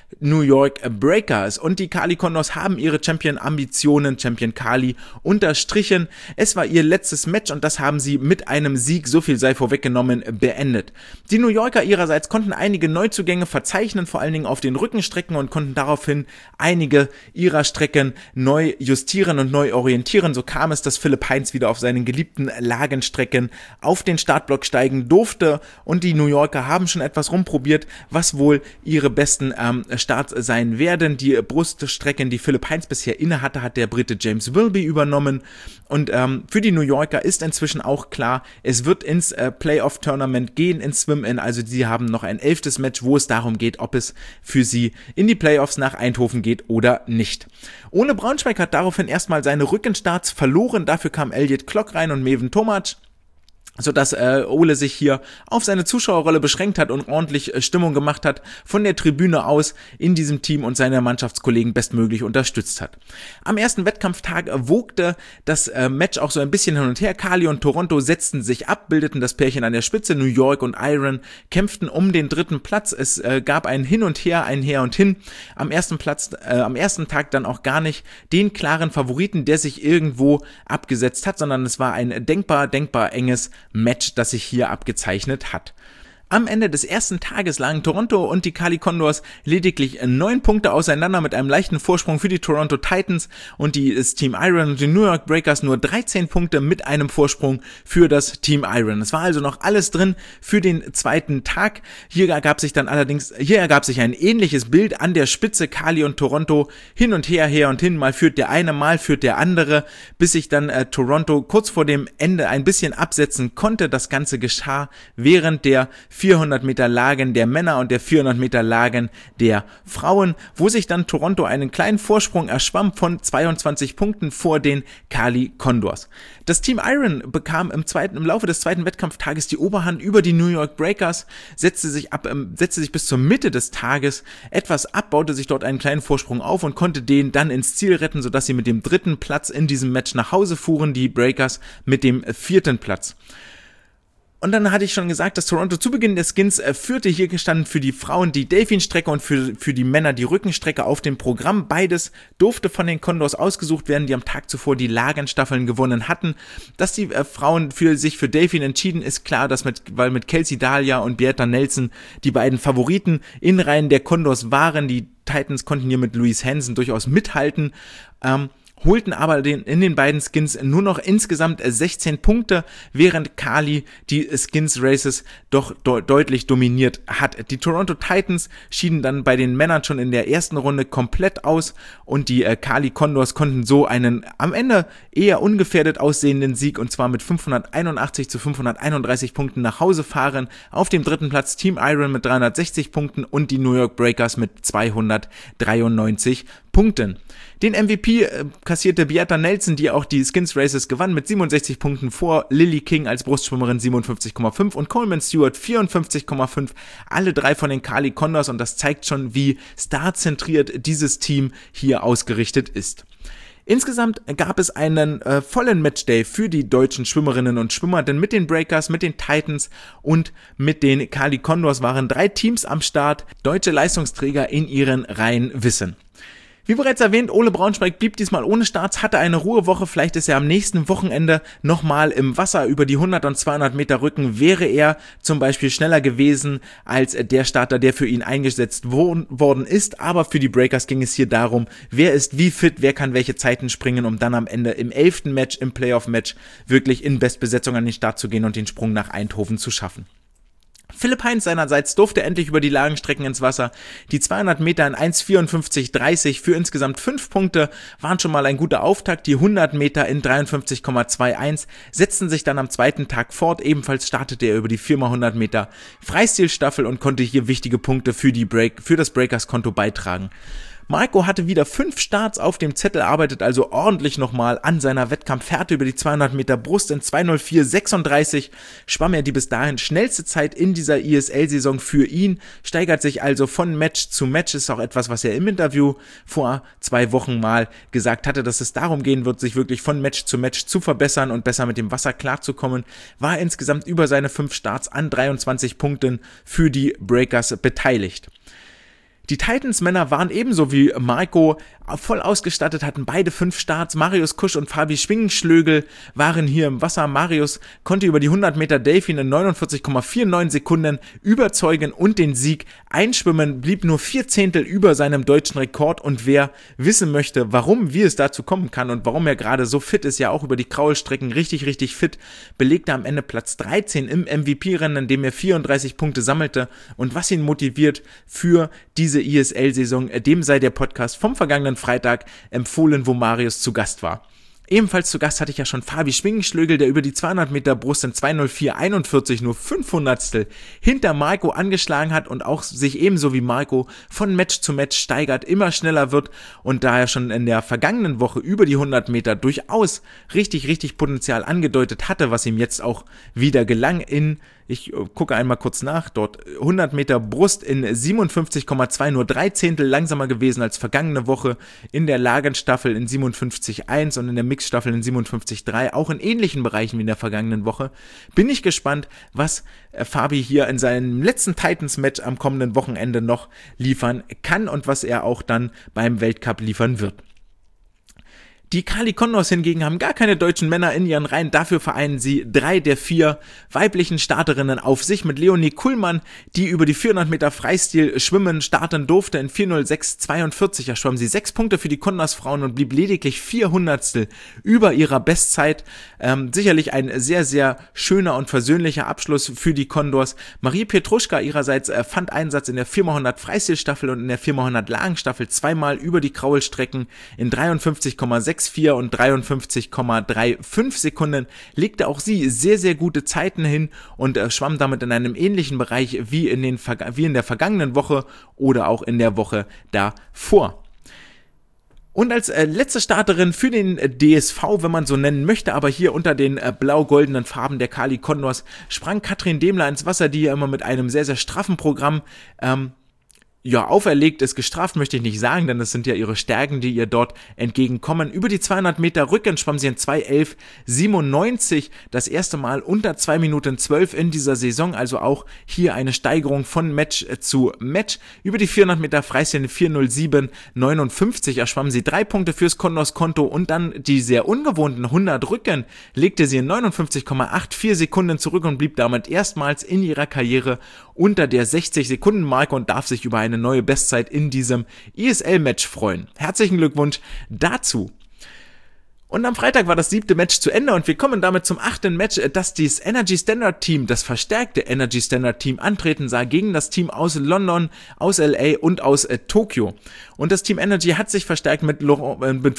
New York Breakers. Und die Kali Condors haben ihre Champion-Ambitionen, Champion Kali, unterstrichen. Es war ihr letztes Match und das haben sie mit einem Sieg, so viel sei vorweggenommen, beendet. Die New Yorker ihrerseits konnten einige Neuzugänge verzeichnen, vor allen Dingen auf den Rückenstrecken, und konnten daraufhin einige ihrer Strecken neu justieren und neu orientieren. So kam es, dass Philipp Heinz wieder auf seinen geliebten Lagenstrecken auf den Startblock steigen durfte, und die New Yorker haben schon etwas rumprobiert, was wohl ihre besten ähm, Starts sein werden. Die Bruststrecken, die Philipp Heinz bisher inne hatte, hat der Brite James Wilby übernommen, und ähm, für die New Yorker ist inzwischen auch klar, es wird ins äh, Playoff-Tournament gehen, ins Swim-In, also sie haben noch ein elftes Match, wo es darum geht, ob es für sie in die Playoffs nach Eindhoven geht oder nicht. Ole Braunschweig hat daraufhin erstmal seine Rückenstarts verloren, dafür kam Elliot Klock rein und Meven Tomac, sodass äh, Ole sich hier auf seine Zuschauerrolle beschränkt hat und ordentlich äh, Stimmung gemacht hat, von der Tribüne aus in diesem Team und seine Mannschaftskollegen bestmöglich unterstützt hat. Am ersten Wettkampftag äh, wogte das äh, Match auch so ein bisschen hin und her. Kali und Toronto setzten sich ab, bildeten das Pärchen an der Spitze. New York und Iron kämpften um den dritten Platz. Es äh, gab ein Hin und Her, ein Her und Hin. Am ersten Platz, äh, am ersten Tag dann auch gar nicht den klaren Favoriten, der sich irgendwo abgesetzt hat, sondern es war ein denkbar, denkbar enges Match, das sich hier abgezeichnet hat. Am Ende des ersten Tages lagen Toronto und die Kali Condors lediglich neun Punkte auseinander mit einem leichten Vorsprung für die Toronto Titans, und die, das Team Iron und die New York Breakers nur dreizehn Punkte mit einem Vorsprung für das Team Iron. Es war also noch alles drin für den zweiten Tag. Hier ergab sich dann allerdings, hier ergab sich ein ähnliches Bild an der Spitze. Kali und Toronto hin und her, her und hin, mal führt der eine, mal führt der andere, bis sich dann äh, Toronto kurz vor dem Ende ein bisschen absetzen konnte. Das Ganze geschah während der vierhundert Meter Lagen der Männer und der vierhundert Meter Lagen der Frauen, wo sich dann Toronto einen kleinen Vorsprung erschwamm von zweiundzwanzig Punkten vor den Kali Condors. Das Team Iron bekam im zweiten, im Laufe des zweiten Wettkampftages die Oberhand über die New York Breakers, setzte sich ab, ähm, setzte sich bis zur Mitte des Tages etwas ab, baute sich dort einen kleinen Vorsprung auf und konnte den dann ins Ziel retten, sodass sie mit dem dritten Platz in diesem Match nach Hause fuhren, die Breakers mit dem vierten Platz. Und dann hatte ich schon gesagt, dass Toronto zu Beginn des Skins äh, führte. Hier gestanden für die Frauen die Delfin-Strecke und für, für die Männer die Rückenstrecke auf dem Programm. Beides durfte von den Condors ausgesucht werden, die am Tag zuvor die Lagenstaffeln gewonnen hatten. Dass die äh, Frauen für sich für Delfin entschieden, ist klar, dass mit, weil mit Kelsey Dahlia und Beata Nelson die beiden Favoriten in Reihen der Condors waren. Die Titans konnten hier mit Louise Hansen durchaus mithalten. Ähm, holten aber den, in den beiden Skins nur noch insgesamt sechzehn Punkte, während Kali die Skins Races doch de- deutlich dominiert hat. Die Toronto Titans schieden dann bei den Männern schon in der ersten Runde komplett aus, und die äh, Kali Condors konnten so einen am Ende eher ungefährdet aussehenden Sieg, und zwar mit fünfhunderteinundachtzig zu fünfhunderteinunddreißig Punkten nach Hause fahren. Auf dem dritten Platz Team Iron mit dreihundertsechzig Punkten und die New York Breakers mit zweihundertdreiundneunzig Punkten. Den M V P äh, kassierte Beata Nelson, die auch die Skins Races gewann, mit siebenundsechzig Punkten vor Lily King als Brustschwimmerin siebenundfünfzig Komma fünf und Coleman Stewart vierundfünfzig Komma fünf, alle drei von den Kali Condors, und das zeigt schon, wie starzentriert dieses Team hier ausgerichtet ist. Insgesamt gab es einen äh, vollen Matchday für die deutschen Schwimmerinnen und Schwimmer, denn mit den Breakers, mit den Titans und mit den Kali Condors waren drei Teams am Start, deutsche Leistungsträger in ihren Reihen wissen. Wie bereits erwähnt, Ole Braunschweig blieb diesmal ohne Starts, hatte eine Ruhewoche. Vielleicht ist er am nächsten Wochenende nochmal im Wasser. Über die hundert und zweihundert Meter Rücken wäre er zum Beispiel schneller gewesen als der Starter, der für ihn eingesetzt wo- worden ist. Aber für die Breakers ging es hier darum, wer ist wie fit, wer kann welche Zeiten springen, um dann am Ende im elften Match, im Playoff-Match, wirklich in Bestbesetzung an den Start zu gehen und den Sprung nach Eindhoven zu schaffen. Philipp Heinz seinerseits durfte endlich über die Lagenstrecken ins Wasser. Die zweihundert Meter in eins vierundfünfzig dreißig für insgesamt fünf Punkte waren schon mal ein guter Auftakt. Die hundert Meter in dreiundfünfzig Komma einundzwanzig setzten sich dann am zweiten Tag fort. Ebenfalls startete er über die vier mal hundert Meter Freistilstaffel und konnte hier wichtige Punkte für, die Break, für das Breakers-Konto beitragen. Marco hatte wieder fünf Starts auf dem Zettel, arbeitet also ordentlich nochmal an seiner Wettkampffährte. Über die zweihundert Meter Brust in zwei null vier sechsunddreißig schwamm er die bis dahin schnellste Zeit in dieser I S L-Saison für ihn, steigert sich also von Match zu Match. Ist auch etwas, was er im Interview vor zwei Wochen mal gesagt hatte, dass es darum gehen wird, sich wirklich von Match zu Match zu verbessern und besser mit dem Wasser klarzukommen. War insgesamt über seine fünf Starts an dreiundzwanzig Punkten für die Breakers beteiligt. Die Titans-Männer waren ebenso wie Marco voll ausgestattet, hatten beide fünf Starts. Marius Kusch und Fabi Schwingenschlögel waren hier im Wasser. Marius konnte über die hundert Meter Delfin in neunundvierzig Komma neunundvierzig Sekunden überzeugen und den Sieg einschwimmen, blieb nur vier Zehntel über seinem deutschen Rekord. Und wer wissen möchte, warum, wie es dazu kommen kann und warum er gerade so fit ist, ja auch über die Kraulstrecken richtig, richtig fit, belegte am Ende Platz dreizehn im M V P-Rennen, in dem er vierunddreißig Punkte sammelte. Und was ihn motiviert für diese I S L-Saison, dem sei der Podcast vom vergangenen Freitag empfohlen, wo Marius zu Gast war. Ebenfalls zu Gast hatte ich ja schon Fabi Schwingenschlögel, der über die zweihundert Meter Brust in zwei null vier einundvierzig nur fünf Hundertstel hinter Marco angeschlagen hat und auch sich ebenso wie Marco von Match zu Match steigert, immer schneller wird und daher schon in der vergangenen Woche über die hundert Meter durchaus richtig, richtig Potenzial angedeutet hatte, was ihm jetzt auch wieder gelang in, ich gucke einmal kurz nach, dort hundert Meter Brust in siebenundfünfzig Komma zwei, nur drei Zehntel langsamer gewesen als vergangene Woche, in der Lagenstaffel in siebenundfünfzig Komma eins und in der Mixstaffel in siebenundfünfzig Komma drei, auch in ähnlichen Bereichen wie in der vergangenen Woche. Bin ich gespannt, was Fabi hier in seinem letzten Titans-Match am kommenden Wochenende noch liefern kann und was er auch dann beim Weltcup liefern wird. Die Cali Condors hingegen haben gar keine deutschen Männer in ihren Reihen, dafür vereinen sie drei der vier weiblichen Starterinnen auf sich mit Leonie Kuhlmann, die über die vierhundert Meter Freistil schwimmen starten durfte. In vier null sechs zweiundvierzig erschwamm sie sechs Punkte für die Condors Frauen und blieb lediglich vier Hundertstel über ihrer Bestzeit. Ähm, sicherlich ein sehr, sehr schöner und versöhnlicher Abschluss für die Condors. Marie Petruschka ihrerseits äh, fand Einsatz in der vier mal hundert Freistilstaffel und in der vier mal hundert Lagenstaffel zweimal über die Kraulstrecken in dreiundfünfzig Komma sechs vier und dreiundfünfzig Komma fünfunddreißig Sekunden, legte auch sie sehr, sehr gute Zeiten hin und äh, schwamm damit in einem ähnlichen Bereich wie in, den, wie in der vergangenen Woche oder auch in der Woche davor. Und als äh, letzte Starterin für den äh, D S V, wenn man so nennen möchte, aber hier unter den äh, blau-goldenen Farben der Cali Condors, sprang Katrin Demler ins Wasser, die ja immer mit einem sehr, sehr straffen Programm ähm, ja, auferlegt ist, gestraft möchte ich nicht sagen, denn das sind ja ihre Stärken, die ihr dort entgegenkommen. Über die zweihundert Meter Rücken schwamm sie in zwei elf siebenundneunzig, das erste Mal unter zwei Minuten zwölf in dieser Saison, also auch hier eine Steigerung von Match zu Match. Über die vierhundert Meter Freistil in vier null sieben neunundfünfzig erschwamm sie drei Punkte fürs Condors Konto und dann die sehr ungewohnten hundert Rücken legte sie in neunundfünfzig Komma vierundachtzig Sekunden zurück und blieb damit erstmals in ihrer Karriere unter der sechzig Sekunden Marke und darf sich über eine neue Bestzeit in diesem I S L-Match freuen. Herzlichen Glückwunsch dazu. Und am Freitag war das siebte Match zu Ende und wir kommen damit zum achten Match, das das Energy Standard Team, das verstärkte Energy Standard Team antreten sah gegen das Team aus London, aus L A und aus äh, Tokio. Und das Team Energy hat sich verstärkt mit, Laurent, äh, mit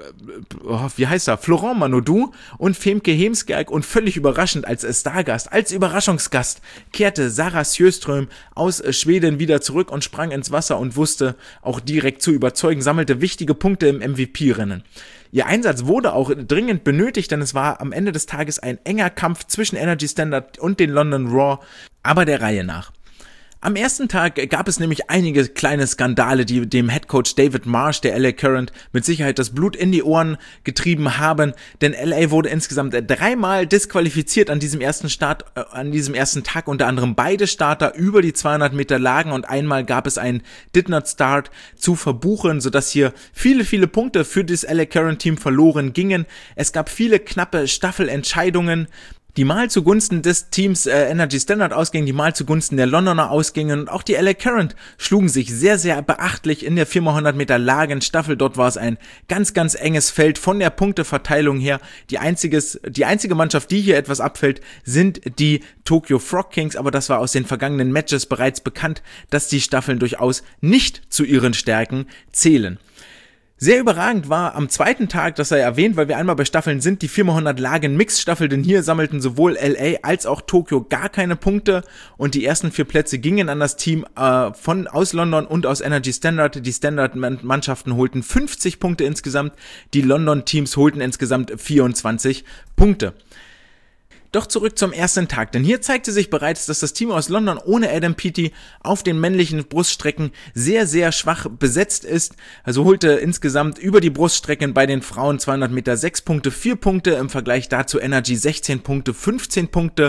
oh, wie heißt er, Florent Manodou und Femke Heemskerk und völlig überraschend als äh, Stargast, als Überraschungsgast kehrte Sarah Sjöström aus äh, Schweden wieder zurück und sprang ins Wasser und wusste auch direkt zu überzeugen, sammelte wichtige Punkte im M V P-Rennen. Ihr Einsatz wurde auch dringend benötigt, denn es war am Ende des Tages ein enger Kampf zwischen Energy Standard und den London Raw, aber der Reihe nach. Am ersten Tag gab es nämlich einige kleine Skandale, die dem Headcoach David Marsh der L A Current mit Sicherheit das Blut in die Ohren getrieben haben, denn L A wurde insgesamt dreimal disqualifiziert an diesem ersten Start, äh, an diesem ersten Tag, unter anderem beide Starter über die zweihundert Meter lagen und einmal gab es einen Did Not Start zu verbuchen, sodass hier viele, viele Punkte für das L A Current Team verloren gingen. Es gab viele knappe Staffelentscheidungen, die mal zugunsten des Teams äh, Energy Standard ausgingen, die mal zugunsten der Londoner ausgingen und auch die L A Current schlugen sich sehr, sehr beachtlich in der vier mal hundert Meter Lagenstaffel. Dort war es ein ganz, ganz enges Feld von der Punkteverteilung her. Die, einziges, die einzige Mannschaft, die hier etwas abfällt, sind die Tokyo Frog Kings, aber das war aus den vergangenen Matches bereits bekannt, dass die Staffeln durchaus nicht zu ihren Stärken zählen. Sehr überragend war am zweiten Tag, das sei erwähnt, weil wir einmal bei Staffeln sind, die vier mal hundert Lagen Mixstaffel, denn hier sammelten sowohl L A als auch Tokio gar keine Punkte und die ersten vier Plätze gingen an das Team äh, von aus London und aus Energy Standard. Die Standard-Mannschaften holten fünfzig Punkte insgesamt, die London-Teams holten insgesamt vierundzwanzig Punkte. Doch zurück zum ersten Tag, denn hier zeigte sich bereits, dass das Team aus London ohne Adam Peaty auf den männlichen Bruststrecken sehr, sehr schwach besetzt ist. Also holte insgesamt über die Bruststrecken bei den Frauen zweihundert Meter sechs Punkte, vier Punkte, im Vergleich dazu Energy sechzehn Punkte, fünfzehn Punkte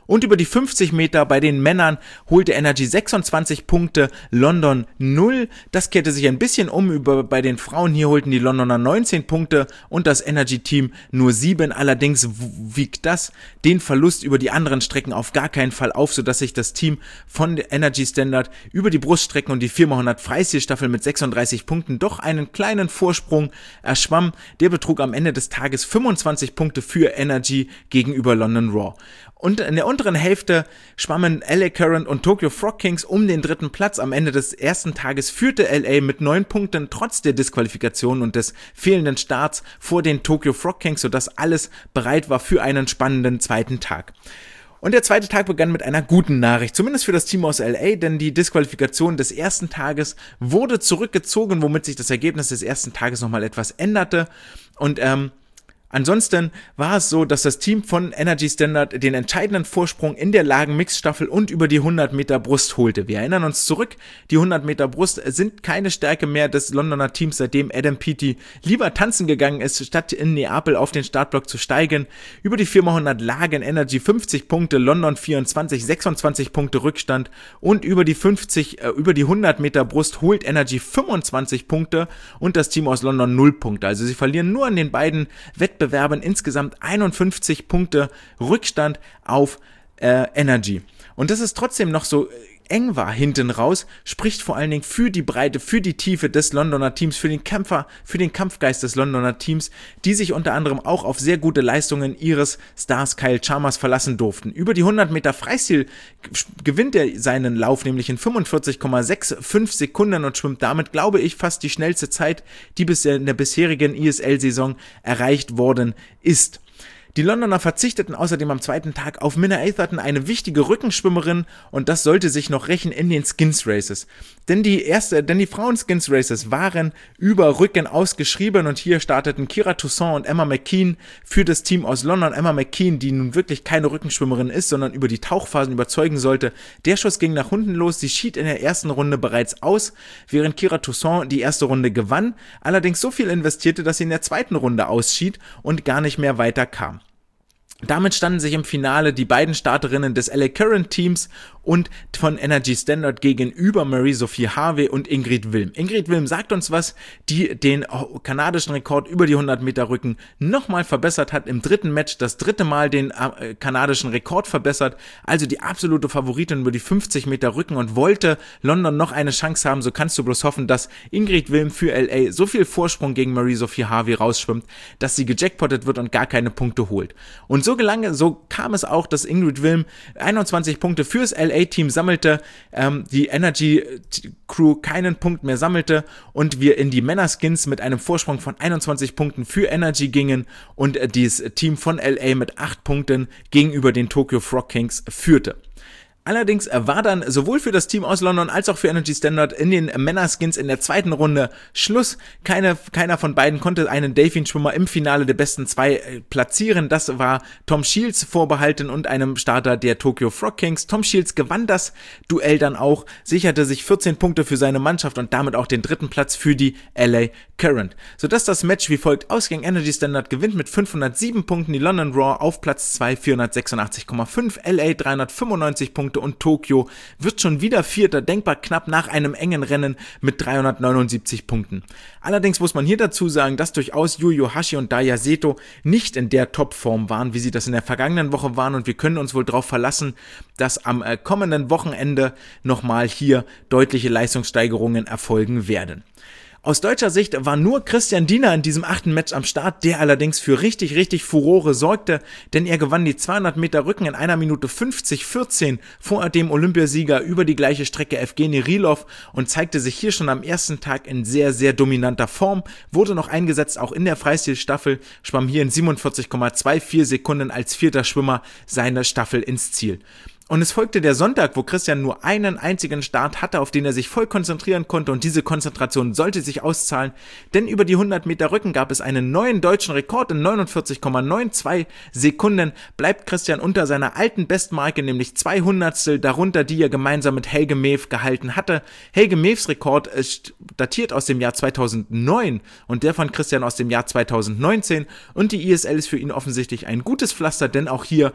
Und über die fünfzig Meter bei den Männern holte Energy sechsundzwanzig Punkte, London null. Das kehrte sich ein bisschen um. Über, bei den Frauen hier holten die Londoner neunzehn Punkte und das Energy-Team nur sieben. Allerdings wiegt das den Verlust über die anderen Strecken auf gar keinen Fall auf, sodass sich das Team von Energy Standard über die Bruststrecken und die vier mal hundert Freistilstaffel mit sechsunddreißig Punkten doch einen kleinen Vorsprung erschwamm. Der betrug am Ende des Tages fünfundzwanzig Punkte für Energy gegenüber London Raw. Und in der unteren Hälfte schwammen L A Current und Tokyo Frog Kings um den dritten Platz. Am Ende des ersten Tages führte L A mit neun Punkten trotz der Disqualifikation und des fehlenden Starts vor den Tokyo Frog Kings, sodass alles bereit war für einen spannenden zweiten Tag. Und der zweite Tag begann mit einer guten Nachricht, zumindest für das Team aus L A, denn die Disqualifikation des ersten Tages wurde zurückgezogen, womit sich das Ergebnis des ersten Tages nochmal etwas änderte. Und ähm, ansonsten war es so, dass das Team von Energy Standard den entscheidenden Vorsprung in der Lagen-Mix-Staffel und über die hundert Meter Brust holte. Wir erinnern uns zurück, die hundert Meter Brust sind keine Stärke mehr des Londoner Teams, seitdem Adam Peaty lieber tanzen gegangen ist, statt in Neapel auf den Startblock zu steigen. Über die vier mal hundert Lagen Energy fünfzig Punkte, London vierundzwanzig, sechsundzwanzig Punkte Rückstand und über die fünfzig, äh, über die hundert Meter Brust holt Energy fünfundzwanzig Punkte und das Team aus London null Punkte. Also sie verlieren nur an den beiden Wettbewerben Bewerben insgesamt einundfünfzig Punkte Rückstand auf äh, Energy. Und dass es trotzdem noch so eng war hinten raus, spricht vor allen Dingen für die Breite, für die Tiefe des Londoner Teams, für den Kämpfer, für den Kampfgeist des Londoner Teams, die sich unter anderem auch auf sehr gute Leistungen ihres Stars Kyle Chalmers verlassen durften. Über die hundert Meter Freistil gewinnt er seinen Lauf nämlich in fünfundvierzig Komma fünfundsechzig Sekunden und schwimmt damit, glaube ich, fast die schnellste Zeit, die bisher in der bisherigen I S L-Saison erreicht worden ist. Die Londoner verzichteten außerdem am zweiten Tag auf Minna Atherton, eine wichtige Rückenschwimmerin, und das sollte sich noch rächen in den Skins Races. Denn die erste, denn die Frauen-Skins Races waren über Rücken ausgeschrieben und hier starteten Kira Toussaint und Emma McKean für das Team aus London. Emma McKean, die nun wirklich keine Rückenschwimmerin ist, sondern über die Tauchphasen überzeugen sollte. Der Schuss ging nach unten los, sie schied in der ersten Runde bereits aus, während Kira Toussaint die erste Runde gewann, allerdings so viel investierte, dass sie in der zweiten Runde ausschied und gar nicht mehr weiterkam. Damit standen sich im Finale die beiden Starterinnen des L A Current Teams und von Energy Standard gegenüber Marie-Sophie Harvey und Ingrid Wilm. Ingrid Wilm sagt uns was, die den kanadischen Rekord über die hundert Meter Rücken nochmal verbessert hat, im dritten Match das dritte Mal den äh, kanadischen Rekord verbessert, also die absolute Favoritin über die fünfzig Meter Rücken, und wollte London noch eine Chance haben. So kannst du bloß hoffen, dass Ingrid Wilm für L A so viel Vorsprung gegen Marie-Sophie Harvey rausschwimmt, dass sie gejackpottet wird und gar keine Punkte holt. Und so gelang, so kam es auch, dass Ingrid Wilm einundzwanzig Punkte fürs L A-Team sammelte, ähm, die Energy-Crew keinen Punkt mehr sammelte und wir in die Männerskins mit einem Vorsprung von einundzwanzig Punkten für Energy gingen und äh, dieses Team von L A mit acht Punkten gegenüber den Tokyo Frog Kings führte. Allerdings war dann sowohl für das Team aus London als auch für Energy Standard in den Männerskins in der zweiten Runde Schluss. Keine, keiner von beiden konnte einen Delfin-Schwimmer im Finale der besten zwei platzieren. Das war Tom Shields vorbehalten und einem Starter der Tokyo Frog Kings. Tom Shields gewann das Duell dann auch, sicherte sich vierzehn Punkte für seine Mannschaft und damit auch den dritten Platz für die L A Current. Sodass das Match wie folgt ausging: Energy Standard gewinnt mit fünfhundertsieben Punkten, die London Raw auf Platz zwei vierhundertsechsundachtzig Komma fünf, L A dreihundertfünfundneunzig Punkte und Tokio wird schon wieder Vierter, denkbar knapp nach einem engen Rennen mit dreihundertneunundsiebzig Punkten. Allerdings muss man hier dazu sagen, dass durchaus Yu Yohashi und Daya Seto nicht in der Topform waren, wie sie das in der vergangenen Woche waren, und wir können uns wohl darauf verlassen, dass am äh, kommenden Wochenende nochmal hier deutliche Leistungssteigerungen erfolgen werden. Aus deutscher Sicht war nur Christian Diener in diesem achten Match am Start, der allerdings für richtig, richtig Furore sorgte, denn er gewann die zweihundert Meter Rücken in einer Minute fünfzig vierzehn vor dem Olympiasieger über die gleiche Strecke Evgeny Rylov und zeigte sich hier schon am ersten Tag in sehr, sehr dominanter Form, wurde noch eingesetzt, auch in der Freistilstaffel, schwamm hier in siebenundvierzig Komma vierundzwanzig Sekunden als vierter Schwimmer seine Staffel ins Ziel. Und es folgte der Sonntag, wo Christian nur einen einzigen Start hatte, auf den er sich voll konzentrieren konnte, und diese Konzentration sollte sich auszahlen, denn über die hundert Meter Rücken gab es einen neuen deutschen Rekord. In neunundvierzig Komma zweiundneunzig Sekunden bleibt Christian unter seiner alten Bestmarke, nämlich zwei Hundertstel, darunter die er gemeinsam mit Helge Meev gehalten hatte. Helge Meevs Rekord ist datiert aus dem Jahr zweitausendneun und der von Christian aus dem Jahr zweitausendneunzehn, und die I S L ist für ihn offensichtlich ein gutes Pflaster, denn auch hier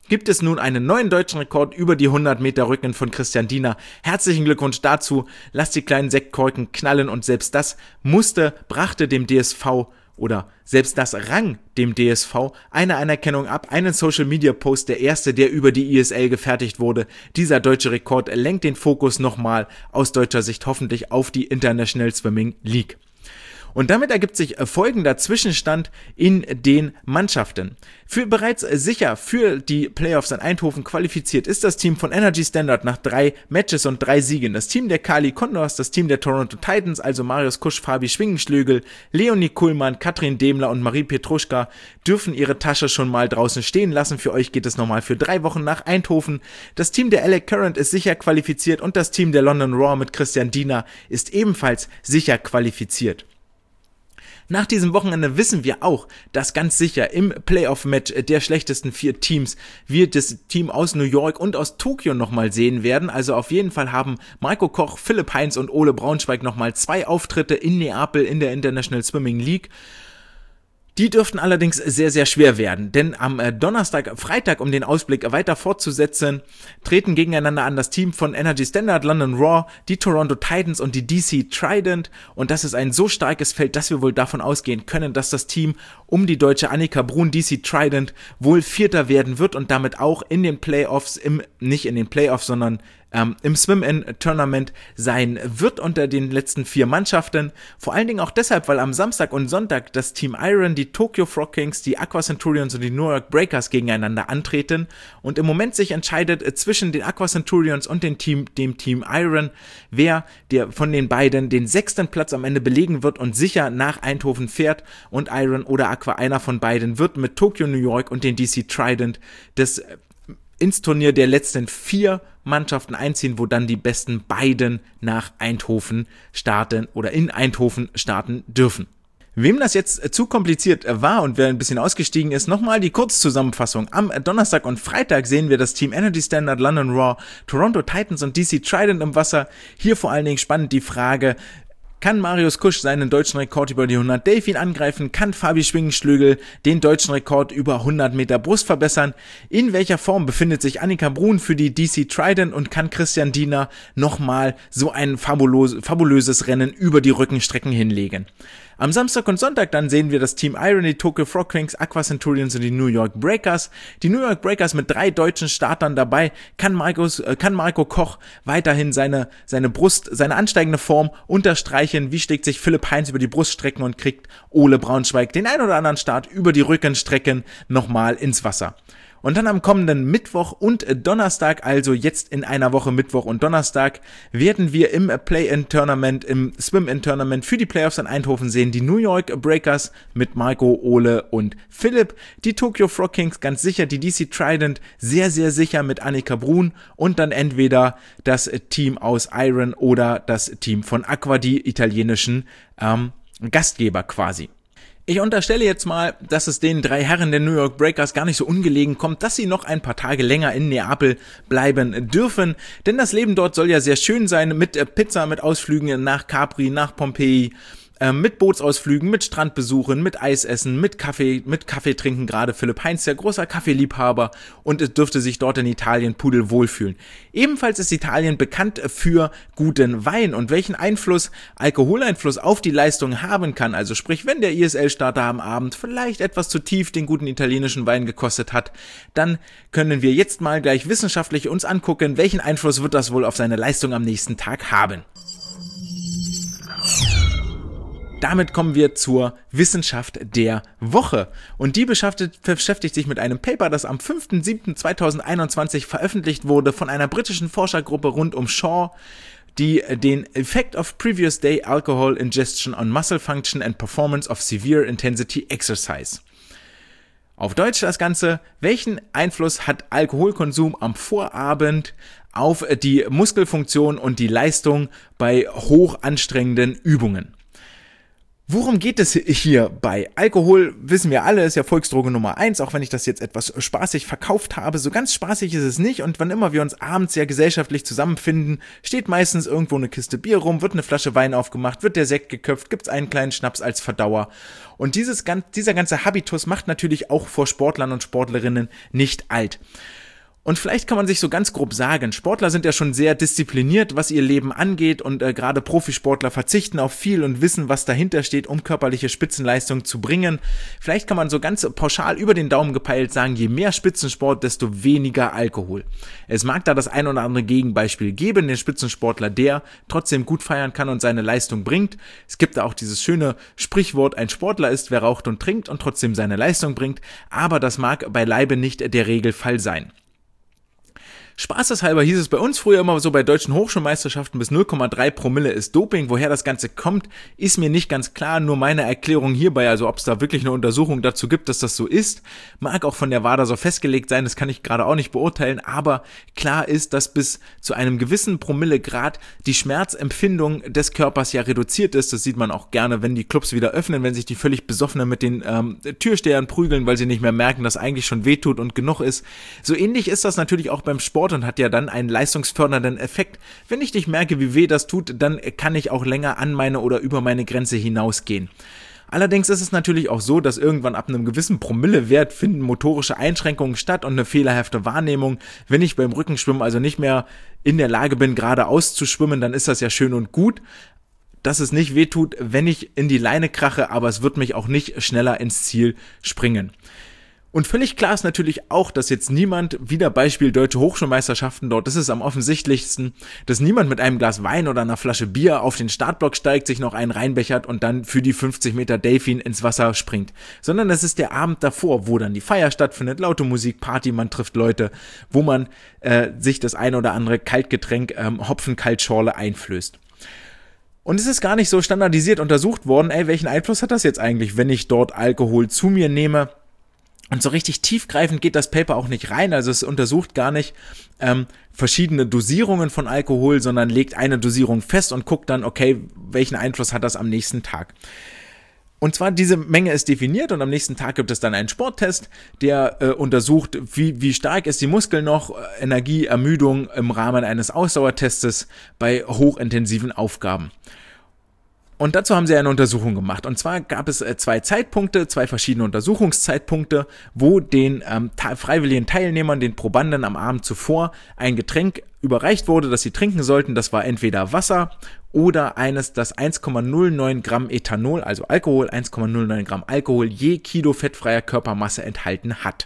gibt es nun einen neuen deutschen Rekord über die hundert Meter Rücken von Christian Diener. Herzlichen Glückwunsch dazu. Lasst die kleinen Sektkorken knallen und selbst das musste, brachte dem D S V oder selbst das rang dem D S V eine Anerkennung ab, einen Social-Media-Post, der erste, der über die I S L gefertigt wurde. Dieser deutsche Rekord lenkt den Fokus nochmal aus deutscher Sicht hoffentlich auf die International Swimming League. Und damit ergibt sich folgender Zwischenstand in den Mannschaften. Für bereits sicher für die Playoffs in Eindhoven qualifiziert ist das Team von Energy Standard nach drei Matches und drei Siegen. Das Team der Kali Condors, das Team der Toronto Titans, also Marius Kusch, Fabi Schwingenschlögel, Leonie Kuhlmann, Katrin Demler und Marie Petruschka dürfen ihre Tasche schon mal draußen stehen lassen. Für euch geht es nochmal für drei Wochen nach Eindhoven. Das Team der L A Current ist sicher qualifiziert und das Team der London Raw mit Christian Diener ist ebenfalls sicher qualifiziert. Nach diesem Wochenende wissen wir auch, dass ganz sicher im Playoff-Match der schlechtesten vier Teams wir das Team aus New York und aus Tokio nochmal sehen werden. Also auf jeden Fall haben Marco Koch, Philipp Heinz und Ole Braunschweig nochmal zwei Auftritte in Neapel in der International Swimming League. Die dürften allerdings sehr, sehr schwer werden, denn am Donnerstag, Freitag, um den Ausblick weiter fortzusetzen, treten gegeneinander an das Team von Energy Standard, London Raw, die Toronto Titans und die D C Trident, und das ist ein so starkes Feld, dass wir wohl davon ausgehen können, dass das Team um die deutsche Annika Brun, D C Trident, wohl Vierter werden wird und damit auch in den Playoffs, im nicht in den Playoffs, sondern Ähm, im Swim-In-Tournament sein wird unter den letzten vier Mannschaften. Vor allen Dingen auch deshalb, weil am Samstag und Sonntag das Team Iron, die Tokyo Frog Kings, die Aqua Centurions und die New York Breakers gegeneinander antreten und im Moment sich entscheidet äh, zwischen den Aqua Centurions und den Team, dem Team Iron, wer der von den beiden den sechsten Platz am Ende belegen wird und sicher nach Eindhoven fährt, und Iron oder Aqua, einer von beiden, wird mit Tokyo, New York und den D C Trident das ins Turnier der letzten vier Mannschaften einziehen, wo dann die besten beiden nach Eindhoven starten oder in Eindhoven starten dürfen. Wem das jetzt zu kompliziert war und wer ein bisschen ausgestiegen ist, nochmal die Kurzzusammenfassung. Am Donnerstag und Freitag sehen wir das Team Energy Standard, London Raw, Toronto Titans und D C Trident im Wasser. Hier vor allen Dingen spannend die Frage: Kann Marius Kusch seinen deutschen Rekord über die hundert Delfin angreifen? Kann Fabi Schwingenschlögel den deutschen Rekord über hundert Meter Brust verbessern? In welcher Form befindet sich Annika Brun für die D C Trident und kann Christian Diener nochmal so ein fabulos, fabulöses Rennen über die Rückenstrecken hinlegen? Am Samstag und Sonntag dann sehen wir das Team Iron, die Tokyo Frog Kings, Aqua Centurions und die New York Breakers. Die New York Breakers mit drei deutschen Startern dabei. Kann, Marcos, äh, kann Marco Koch weiterhin seine, seine Brust, seine ansteigende Form unterstreichen? Wie schlägt sich Philipp Heinz über die Bruststrecken und kriegt Ole Braunschweig den ein oder anderen Start über die Rückenstrecken nochmal ins Wasser? Und dann am kommenden Mittwoch und Donnerstag, also jetzt in einer Woche Mittwoch und Donnerstag, werden wir im Play-In-Tournament, im Swim-In-Tournament für die Playoffs in Eindhoven sehen die New York Breakers mit Marco, Ole und Philipp, die Tokyo Frog Kings ganz sicher, die D C Trident sehr, sehr sicher mit Annika Brun und dann entweder das Team aus Iron oder das Team von Aqua, die italienischen ähm, Gastgeber quasi. Ich unterstelle jetzt mal, dass es den drei Herren der New York Breakers gar nicht so ungelegen kommt, dass sie noch ein paar Tage länger in Neapel bleiben dürfen, denn das Leben dort soll ja sehr schön sein, mit Pizza, mit Ausflügen nach Capri, nach Pompeji, mit Bootsausflügen, mit Strandbesuchen, mit Eisessen, mit Kaffee, mit Kaffee trinken, gerade Philipp Heinz, der großer Kaffeeliebhaber, und es dürfte sich dort in Italien pudelwohl fühlen. Ebenfalls ist Italien bekannt für guten Wein und welchen Einfluss Alkoholeinfluss auf die Leistung haben kann, also sprich, wenn der I S L-Starter am Abend vielleicht etwas zu tief den guten italienischen Wein gekostet hat, dann können wir jetzt mal gleich wissenschaftlich uns angucken, welchen Einfluss wird das wohl auf seine Leistung am nächsten Tag haben. Damit kommen wir zur Wissenschaft der Woche. Und die beschäftigt sich mit einem Paper, das am fünften siebten zweitausendeinundzwanzig veröffentlicht wurde von einer britischen Forschergruppe rund um Shaw, die den Effect of Previous Day Alcohol Ingestion on Muscle Function and Performance of Severe Intensity Exercise. Auf Deutsch das Ganze: Welchen Einfluss hat Alkoholkonsum am Vorabend auf die Muskelfunktion und die Leistung bei hoch anstrengenden Übungen? Worum geht es hier bei Alkohol? Wissen wir alle, ist ja Volksdroge Nummer eins, auch wenn ich das jetzt etwas spaßig verkauft habe. So ganz spaßig ist es nicht, und wann immer wir uns abends ja gesellschaftlich zusammenfinden, steht meistens irgendwo eine Kiste Bier rum, wird eine Flasche Wein aufgemacht, wird der Sekt geköpft, gibt's einen kleinen Schnaps als Verdauer. Und dieses, dieser ganze Habitus macht natürlich auch vor Sportlern und Sportlerinnen nicht alt. Und vielleicht kann man sich so ganz grob sagen, Sportler sind ja schon sehr diszipliniert, was ihr Leben angeht, und äh, gerade Profisportler verzichten auf viel und wissen, was dahinter steht, um körperliche Spitzenleistung zu bringen. Vielleicht kann man so ganz pauschal über den Daumen gepeilt sagen, je mehr Spitzensport, desto weniger Alkohol. Es mag da das ein oder andere Gegenbeispiel geben, den Spitzensportler, der trotzdem gut feiern kann und seine Leistung bringt. Es gibt da auch dieses schöne Sprichwort, ein Sportler ist, wer raucht und trinkt und trotzdem seine Leistung bringt, aber das mag beileibe nicht der Regelfall sein. Spaßeshalber hieß es bei uns früher immer so bei deutschen Hochschulmeisterschaften, bis null Komma drei Promille ist Doping. Woher das Ganze kommt, ist mir nicht ganz klar. Nur meine Erklärung hierbei, also ob es da wirklich eine Untersuchung dazu gibt, dass das so ist, mag auch von der WADA so festgelegt sein, das kann ich gerade auch nicht beurteilen. Aber klar ist, dass bis zu einem gewissen Promillegrad die Schmerzempfindung des Körpers ja reduziert ist. Das sieht man auch gerne, wenn die Clubs wieder öffnen, wenn sich die völlig Besoffenen mit den ähm, Türstehern prügeln, weil sie nicht mehr merken, dass eigentlich schon wehtut und genug ist. So ähnlich ist das natürlich auch beim Sport und hat ja dann einen leistungsfördernden Effekt. Wenn ich nicht merke, wie weh das tut, dann kann ich auch länger an meine oder über meine Grenze hinausgehen. Allerdings ist es natürlich auch so, dass irgendwann ab einem gewissen Promillewert finden motorische Einschränkungen statt und eine fehlerhafte Wahrnehmung. Wenn ich beim Rückenschwimmen also nicht mehr in der Lage bin, geradeaus zu schwimmen, dann ist das ja schön und gut, dass es nicht wehtut, wenn ich in die Leine krache, aber es wird mich auch nicht schneller ins Ziel springen. Und völlig klar ist natürlich auch, dass jetzt niemand, wieder Beispiel Deutsche Hochschulmeisterschaften, dort ist es am offensichtlichsten, dass niemand mit einem Glas Wein oder einer Flasche Bier auf den Startblock steigt, sich noch einen reinbechert und dann für die fünfzig Meter Delfin ins Wasser springt. Sondern es ist der Abend davor, wo dann die Feier stattfindet, laute Musik, Party, man trifft Leute, wo man äh, sich das ein oder andere Kaltgetränk, ähm, Hopfen-Kaltschorle einflößt. Und es ist gar nicht so standardisiert untersucht worden, ey, welchen Einfluss hat das jetzt eigentlich, wenn ich dort Alkohol zu mir nehme? Und so richtig tiefgreifend geht das Paper auch nicht rein, also es untersucht gar nicht ähm, verschiedene Dosierungen von Alkohol, sondern legt eine Dosierung fest und guckt dann, okay, welchen Einfluss hat das am nächsten Tag. Und zwar diese Menge ist definiert und am nächsten Tag gibt es dann einen Sporttest, der äh, untersucht, wie, wie stark ist die Muskel noch, Energie, Ermüdung im Rahmen eines Ausdauertestes bei hochintensiven Aufgaben. Und dazu haben sie eine Untersuchung gemacht. Und zwar gab es äh, zwei Zeitpunkte, zwei verschiedene Untersuchungszeitpunkte, wo den ähm, ta- freiwilligen Teilnehmern, den Probanden am Abend zuvor ein Getränk überreicht wurde, das sie trinken sollten. Das war entweder Wasser oder eines, das eins Komma null neun Gramm Ethanol, also Alkohol, eins Komma null neun Gramm Alkohol je Kilo fettfreier Körpermasse enthalten hat.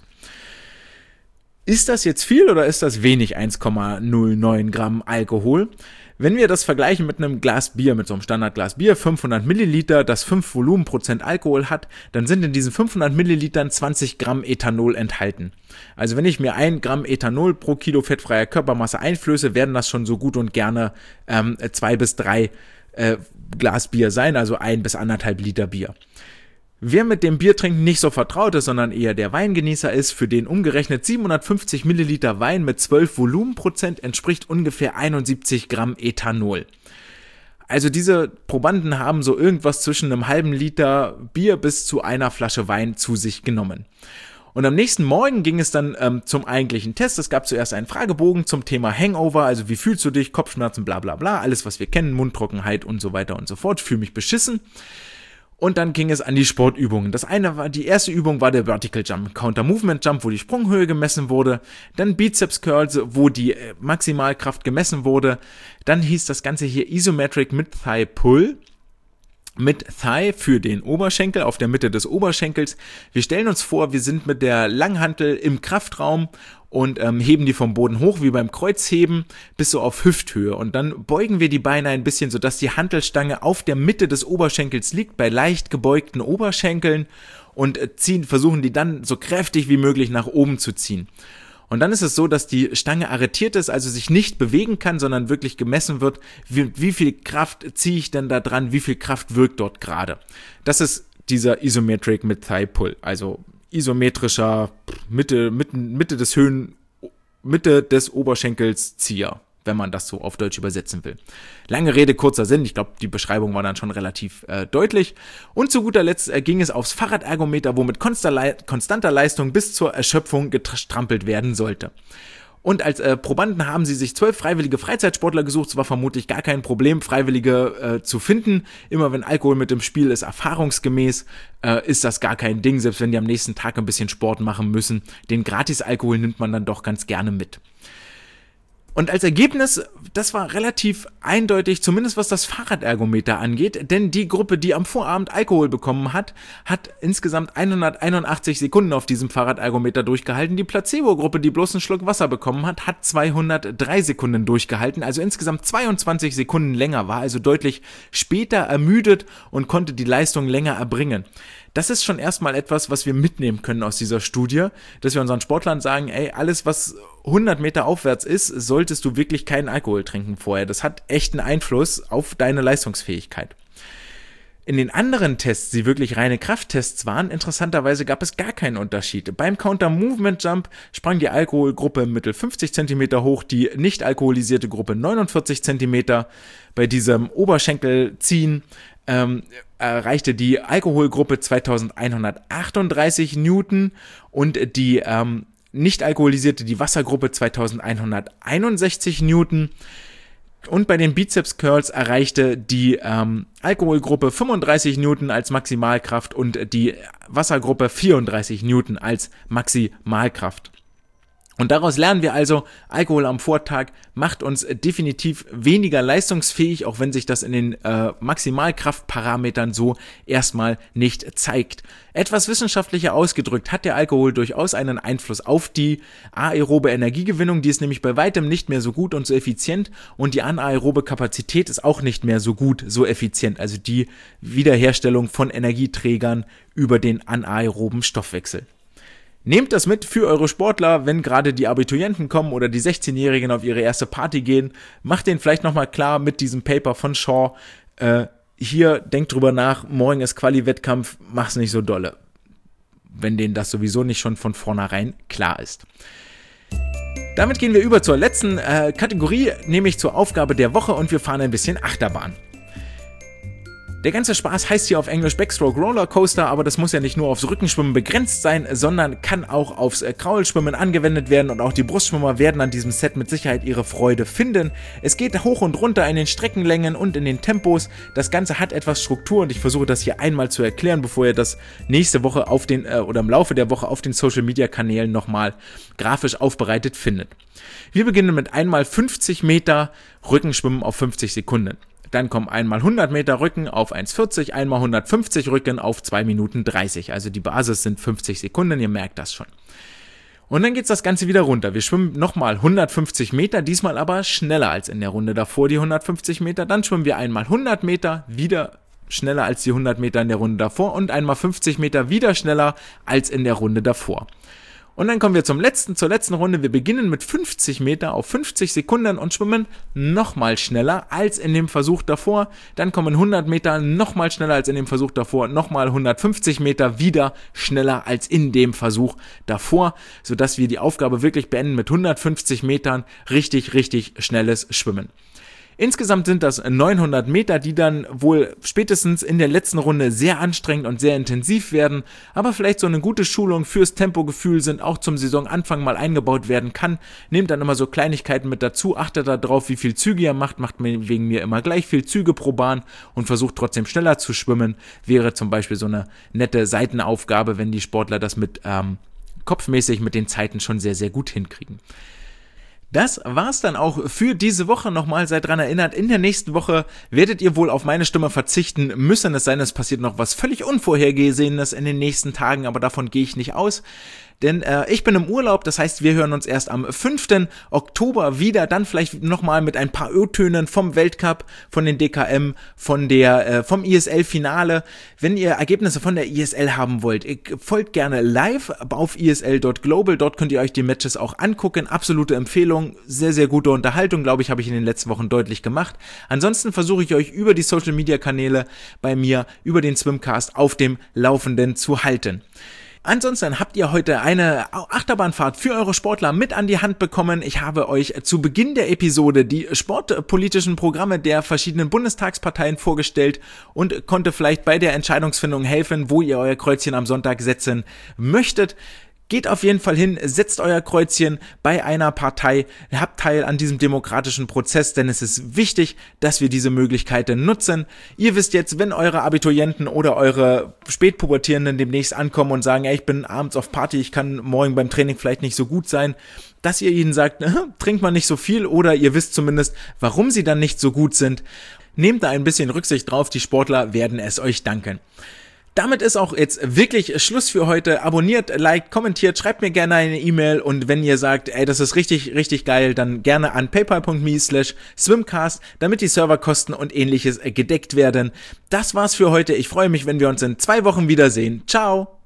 Ist das jetzt viel oder ist das wenig, eins Komma null neun Gramm Alkohol? Wenn wir das vergleichen mit einem Glas Bier, mit so einem Standardglas Bier, fünfhundert Milliliter, das fünf Volumenprozent Alkohol hat, dann sind in diesen fünfhundert Millilitern zwanzig Gramm Ethanol enthalten. Also wenn ich mir ein Gramm Ethanol pro Kilo fettfreier Körpermasse einflöße, werden das schon so gut und gerne ähm, zwei bis drei äh, Glas Bier sein, also ein bis anderthalb Liter Bier. Wer mit dem Biertrinken nicht so vertraut ist, sondern eher der Weingenießer ist, für den umgerechnet siebenhundertfünfzig Milliliter Wein mit zwölf Volumenprozent entspricht ungefähr einundsiebzig Gramm Ethanol. Also diese Probanden haben so irgendwas zwischen einem halben Liter Bier bis zu einer Flasche Wein zu sich genommen. Und am nächsten Morgen ging es dann ähm, zum eigentlichen Test. Es gab zuerst einen Fragebogen zum Thema Hangover, also wie fühlst du dich, Kopfschmerzen, bla bla bla, alles was wir kennen, Mundtrockenheit und so weiter und so fort, fühle mich beschissen. Und dann ging es an die Sportübungen. Das eine war, die erste Übung war der Vertical Jump, Counter Movement Jump, wo die Sprunghöhe gemessen wurde. Dann Bizeps Curls, wo die Maximalkraft gemessen wurde. Dann hieß das Ganze hier Isometric Mid Thigh Pull. Mit Thigh für den Oberschenkel, auf der Mitte des Oberschenkels. Wir stellen uns vor, wir sind mit der Langhantel im Kraftraum und ähm, heben die vom Boden hoch, wie beim Kreuzheben, bis so auf Hüfthöhe. Und dann beugen wir die Beine ein bisschen, sodass die Hantelstange auf der Mitte des Oberschenkels liegt, bei leicht gebeugten Oberschenkeln, und äh, ziehen, versuchen die dann so kräftig wie möglich nach oben zu ziehen. Und dann ist es so, dass die Stange arretiert ist, also sich nicht bewegen kann, sondern wirklich gemessen wird, wie, wie viel Kraft ziehe ich denn da dran, wie viel Kraft wirkt dort gerade. Das ist dieser Isometric Mid Thigh Pull, also isometrischer Mitte, Mitte, Mitte des Höhen, Mitte des Oberschenkels Zieher. wenn man das so auf Deutsch übersetzen will. Lange Rede, kurzer Sinn. Ich glaube, die Beschreibung war dann schon relativ äh, deutlich. Und zu guter Letzt äh, ging es aufs Fahrradergometer, wo mit konstanter Leistung bis zur Erschöpfung gestrampelt werden sollte. Und als äh, Probanden haben sie sich zwölf freiwillige Freizeitsportler gesucht. Es war vermutlich gar kein Problem, Freiwillige äh, zu finden. Immer wenn Alkohol mit im Spiel ist, erfahrungsgemäß, äh, ist das gar kein Ding, selbst wenn die am nächsten Tag ein bisschen Sport machen müssen. Den Gratis-Alkohol nimmt man dann doch ganz gerne mit. Und als Ergebnis, das war relativ eindeutig, zumindest was das Fahrradergometer angeht, denn die Gruppe, die am Vorabend Alkohol bekommen hat, hat insgesamt hunderteinundachtzig Sekunden auf diesem Fahrradergometer durchgehalten. Die Placebo-Gruppe, die bloß einen Schluck Wasser bekommen hat, hat zweihundertdrei Sekunden durchgehalten, also insgesamt zweiundzwanzig Sekunden länger, war also deutlich später ermüdet und konnte die Leistung länger erbringen. Das ist schon erstmal etwas, was wir mitnehmen können aus dieser Studie, dass wir unseren Sportlern sagen, ey, alles was hundert Meter aufwärts ist, solltest du wirklich keinen Alkohol trinken vorher. Das hat echten Einfluss auf deine Leistungsfähigkeit. In den anderen Tests, die wirklich reine Krafttests waren, interessanterweise gab es gar keinen Unterschied. Beim Counter-Movement-Jump sprang die Alkoholgruppe im Mittel fünfzig Zentimeter hoch, die nicht alkoholisierte Gruppe neunundvierzig Zentimeter. Bei diesem Oberschenkelziehen ähm, erreichte die Alkoholgruppe zweitausendeinhundertachtunddreißig Newton und die ähm, nicht alkoholisierte, die Wassergruppe zweitausendeinhunderteinundsechzig Newton. Und bei den Bizeps Curls erreichte die ähm, Alkoholgruppe fünfunddreißig Newton als Maximalkraft und die Wassergruppe vierunddreißig Newton als Maximalkraft. Und daraus lernen wir also, Alkohol am Vortag macht uns definitiv weniger leistungsfähig, auch wenn sich das in den äh, Maximalkraftparametern so erstmal nicht zeigt. Etwas wissenschaftlicher ausgedrückt hat der Alkohol durchaus einen Einfluss auf die aerobe Energiegewinnung, die ist nämlich bei weitem nicht mehr so gut und so effizient und die anaerobe Kapazität ist auch nicht mehr so gut, so effizient, also die Wiederherstellung von Energieträgern über den anaeroben Stoffwechsel. Nehmt das mit für eure Sportler, wenn gerade die Abiturienten kommen oder die sechzehnjährigen auf ihre erste Party gehen. Macht denen vielleicht nochmal klar mit diesem Paper von Shaw, äh, hier, denkt drüber nach, morgen ist Quali-Wettkampf, mach's nicht so dolle. Wenn denen das sowieso nicht schon von vornherein klar ist. Damit gehen wir über zur letzten äh, Kategorie, nämlich zur Aufgabe der Woche und wir fahren ein bisschen Achterbahn. Der ganze Spaß heißt hier auf Englisch Backstroke Roller Coaster, aber das muss ja nicht nur aufs Rückenschwimmen begrenzt sein, sondern kann auch aufs Kraulschwimmen angewendet werden und auch die Brustschwimmer werden an diesem Set mit Sicherheit ihre Freude finden. Es geht hoch und runter in den Streckenlängen und in den Tempos. Das Ganze hat etwas Struktur und ich versuche das hier einmal zu erklären, bevor ihr das nächste Woche auf den äh, oder im Laufe der Woche auf den Social Media Kanälen nochmal grafisch aufbereitet findet. Wir beginnen mit einmal fünfzig Meter Rückenschwimmen auf fünfzig Sekunden. Dann kommen einmal hundert Meter Rücken auf eins vierzig, einmal hundertfünfzig Rücken auf zwei Minuten dreißig. Also die Basis sind fünfzig Sekunden, ihr merkt das schon. Und dann geht's das Ganze wieder runter. Wir schwimmen nochmal hundertfünfzig Meter, diesmal aber schneller als in der Runde davor, die hundertfünfzig Meter. Dann schwimmen wir einmal hundert Meter, wieder schneller als die hundert Meter in der Runde davor und einmal fünfzig Meter wieder schneller als in der Runde davor. Und dann kommen wir zum letzten, zur letzten Runde. Wir beginnen mit fünfzig Meter auf fünfzig Sekunden und schwimmen nochmal schneller als in dem Versuch davor. Dann kommen hundert Meter nochmal schneller als in dem Versuch davor. Nochmal hundertfünfzig Meter wieder schneller als in dem Versuch davor, sodass wir die Aufgabe wirklich beenden mit hundertfünfzig Metern richtig, richtig schnelles Schwimmen. Insgesamt sind das neunhundert Meter, die dann wohl spätestens in der letzten Runde sehr anstrengend und sehr intensiv werden, aber vielleicht so eine gute Schulung fürs Tempogefühl sind, auch zum Saisonanfang mal eingebaut werden kann. Nehmt dann immer so Kleinigkeiten mit dazu, achtet darauf, wie viel Züge ihr macht, macht wegen mir immer gleich viel Züge pro Bahn und versucht trotzdem schneller zu schwimmen. Wäre zum Beispiel so eine nette Seitenaufgabe, wenn die Sportler das mit ähm, kopfmäßig mit den Zeiten schon sehr, sehr gut hinkriegen. Das war's dann auch für diese Woche. Nochmal, seid dran erinnert, in der nächsten Woche werdet ihr wohl auf meine Stimme verzichten müssen. Es sei denn, es passiert noch was völlig Unvorhergesehenes in den nächsten Tagen, aber davon gehe ich nicht aus. Denn äh, ich bin im Urlaub, das heißt, wir hören uns erst am fünften Oktober wieder, dann vielleicht nochmal mit ein paar Ö-Tönen vom Weltcup, von den D K M, von der äh, vom I S L-Finale. Wenn ihr Ergebnisse von der I S L haben wollt, folgt gerne live auf I S L Punkt global, dort könnt ihr euch die Matches auch angucken. Absolute Empfehlung, sehr, sehr gute Unterhaltung, glaube ich, habe ich in den letzten Wochen deutlich gemacht. Ansonsten versuche ich euch über die Social-Media-Kanäle bei mir, über den Swimcast auf dem Laufenden zu halten. Ansonsten habt ihr heute eine Achterbahnfahrt für eure Sportler mit an die Hand bekommen. Ich habe euch zu Beginn der Episode die sportpolitischen Programme der verschiedenen Bundestagsparteien vorgestellt und konnte vielleicht bei der Entscheidungsfindung helfen, wo ihr euer Kreuzchen am Sonntag setzen möchtet. Geht auf jeden Fall hin, setzt euer Kreuzchen bei einer Partei, habt Teil an diesem demokratischen Prozess, denn es ist wichtig, dass wir diese Möglichkeiten nutzen. Ihr wisst jetzt, wenn eure Abiturienten oder eure Spätpubertierenden demnächst ankommen und sagen, ja, ich bin abends auf Party, ich kann morgen beim Training vielleicht nicht so gut sein, dass ihr ihnen sagt, trinkt man nicht so viel, oder ihr wisst zumindest, warum sie dann nicht so gut sind. Nehmt da ein bisschen Rücksicht drauf, die Sportler werden es euch danken. Damit ist auch jetzt wirklich Schluss für heute. Abonniert, liked, kommentiert, schreibt mir gerne eine E-Mail, und wenn ihr sagt, ey, das ist richtig, richtig geil, dann gerne an paypal.me slash swimcast, damit die Serverkosten und ähnliches gedeckt werden. Das war's für heute. Ich freue mich, wenn wir uns in zwei Wochen wiedersehen. Ciao!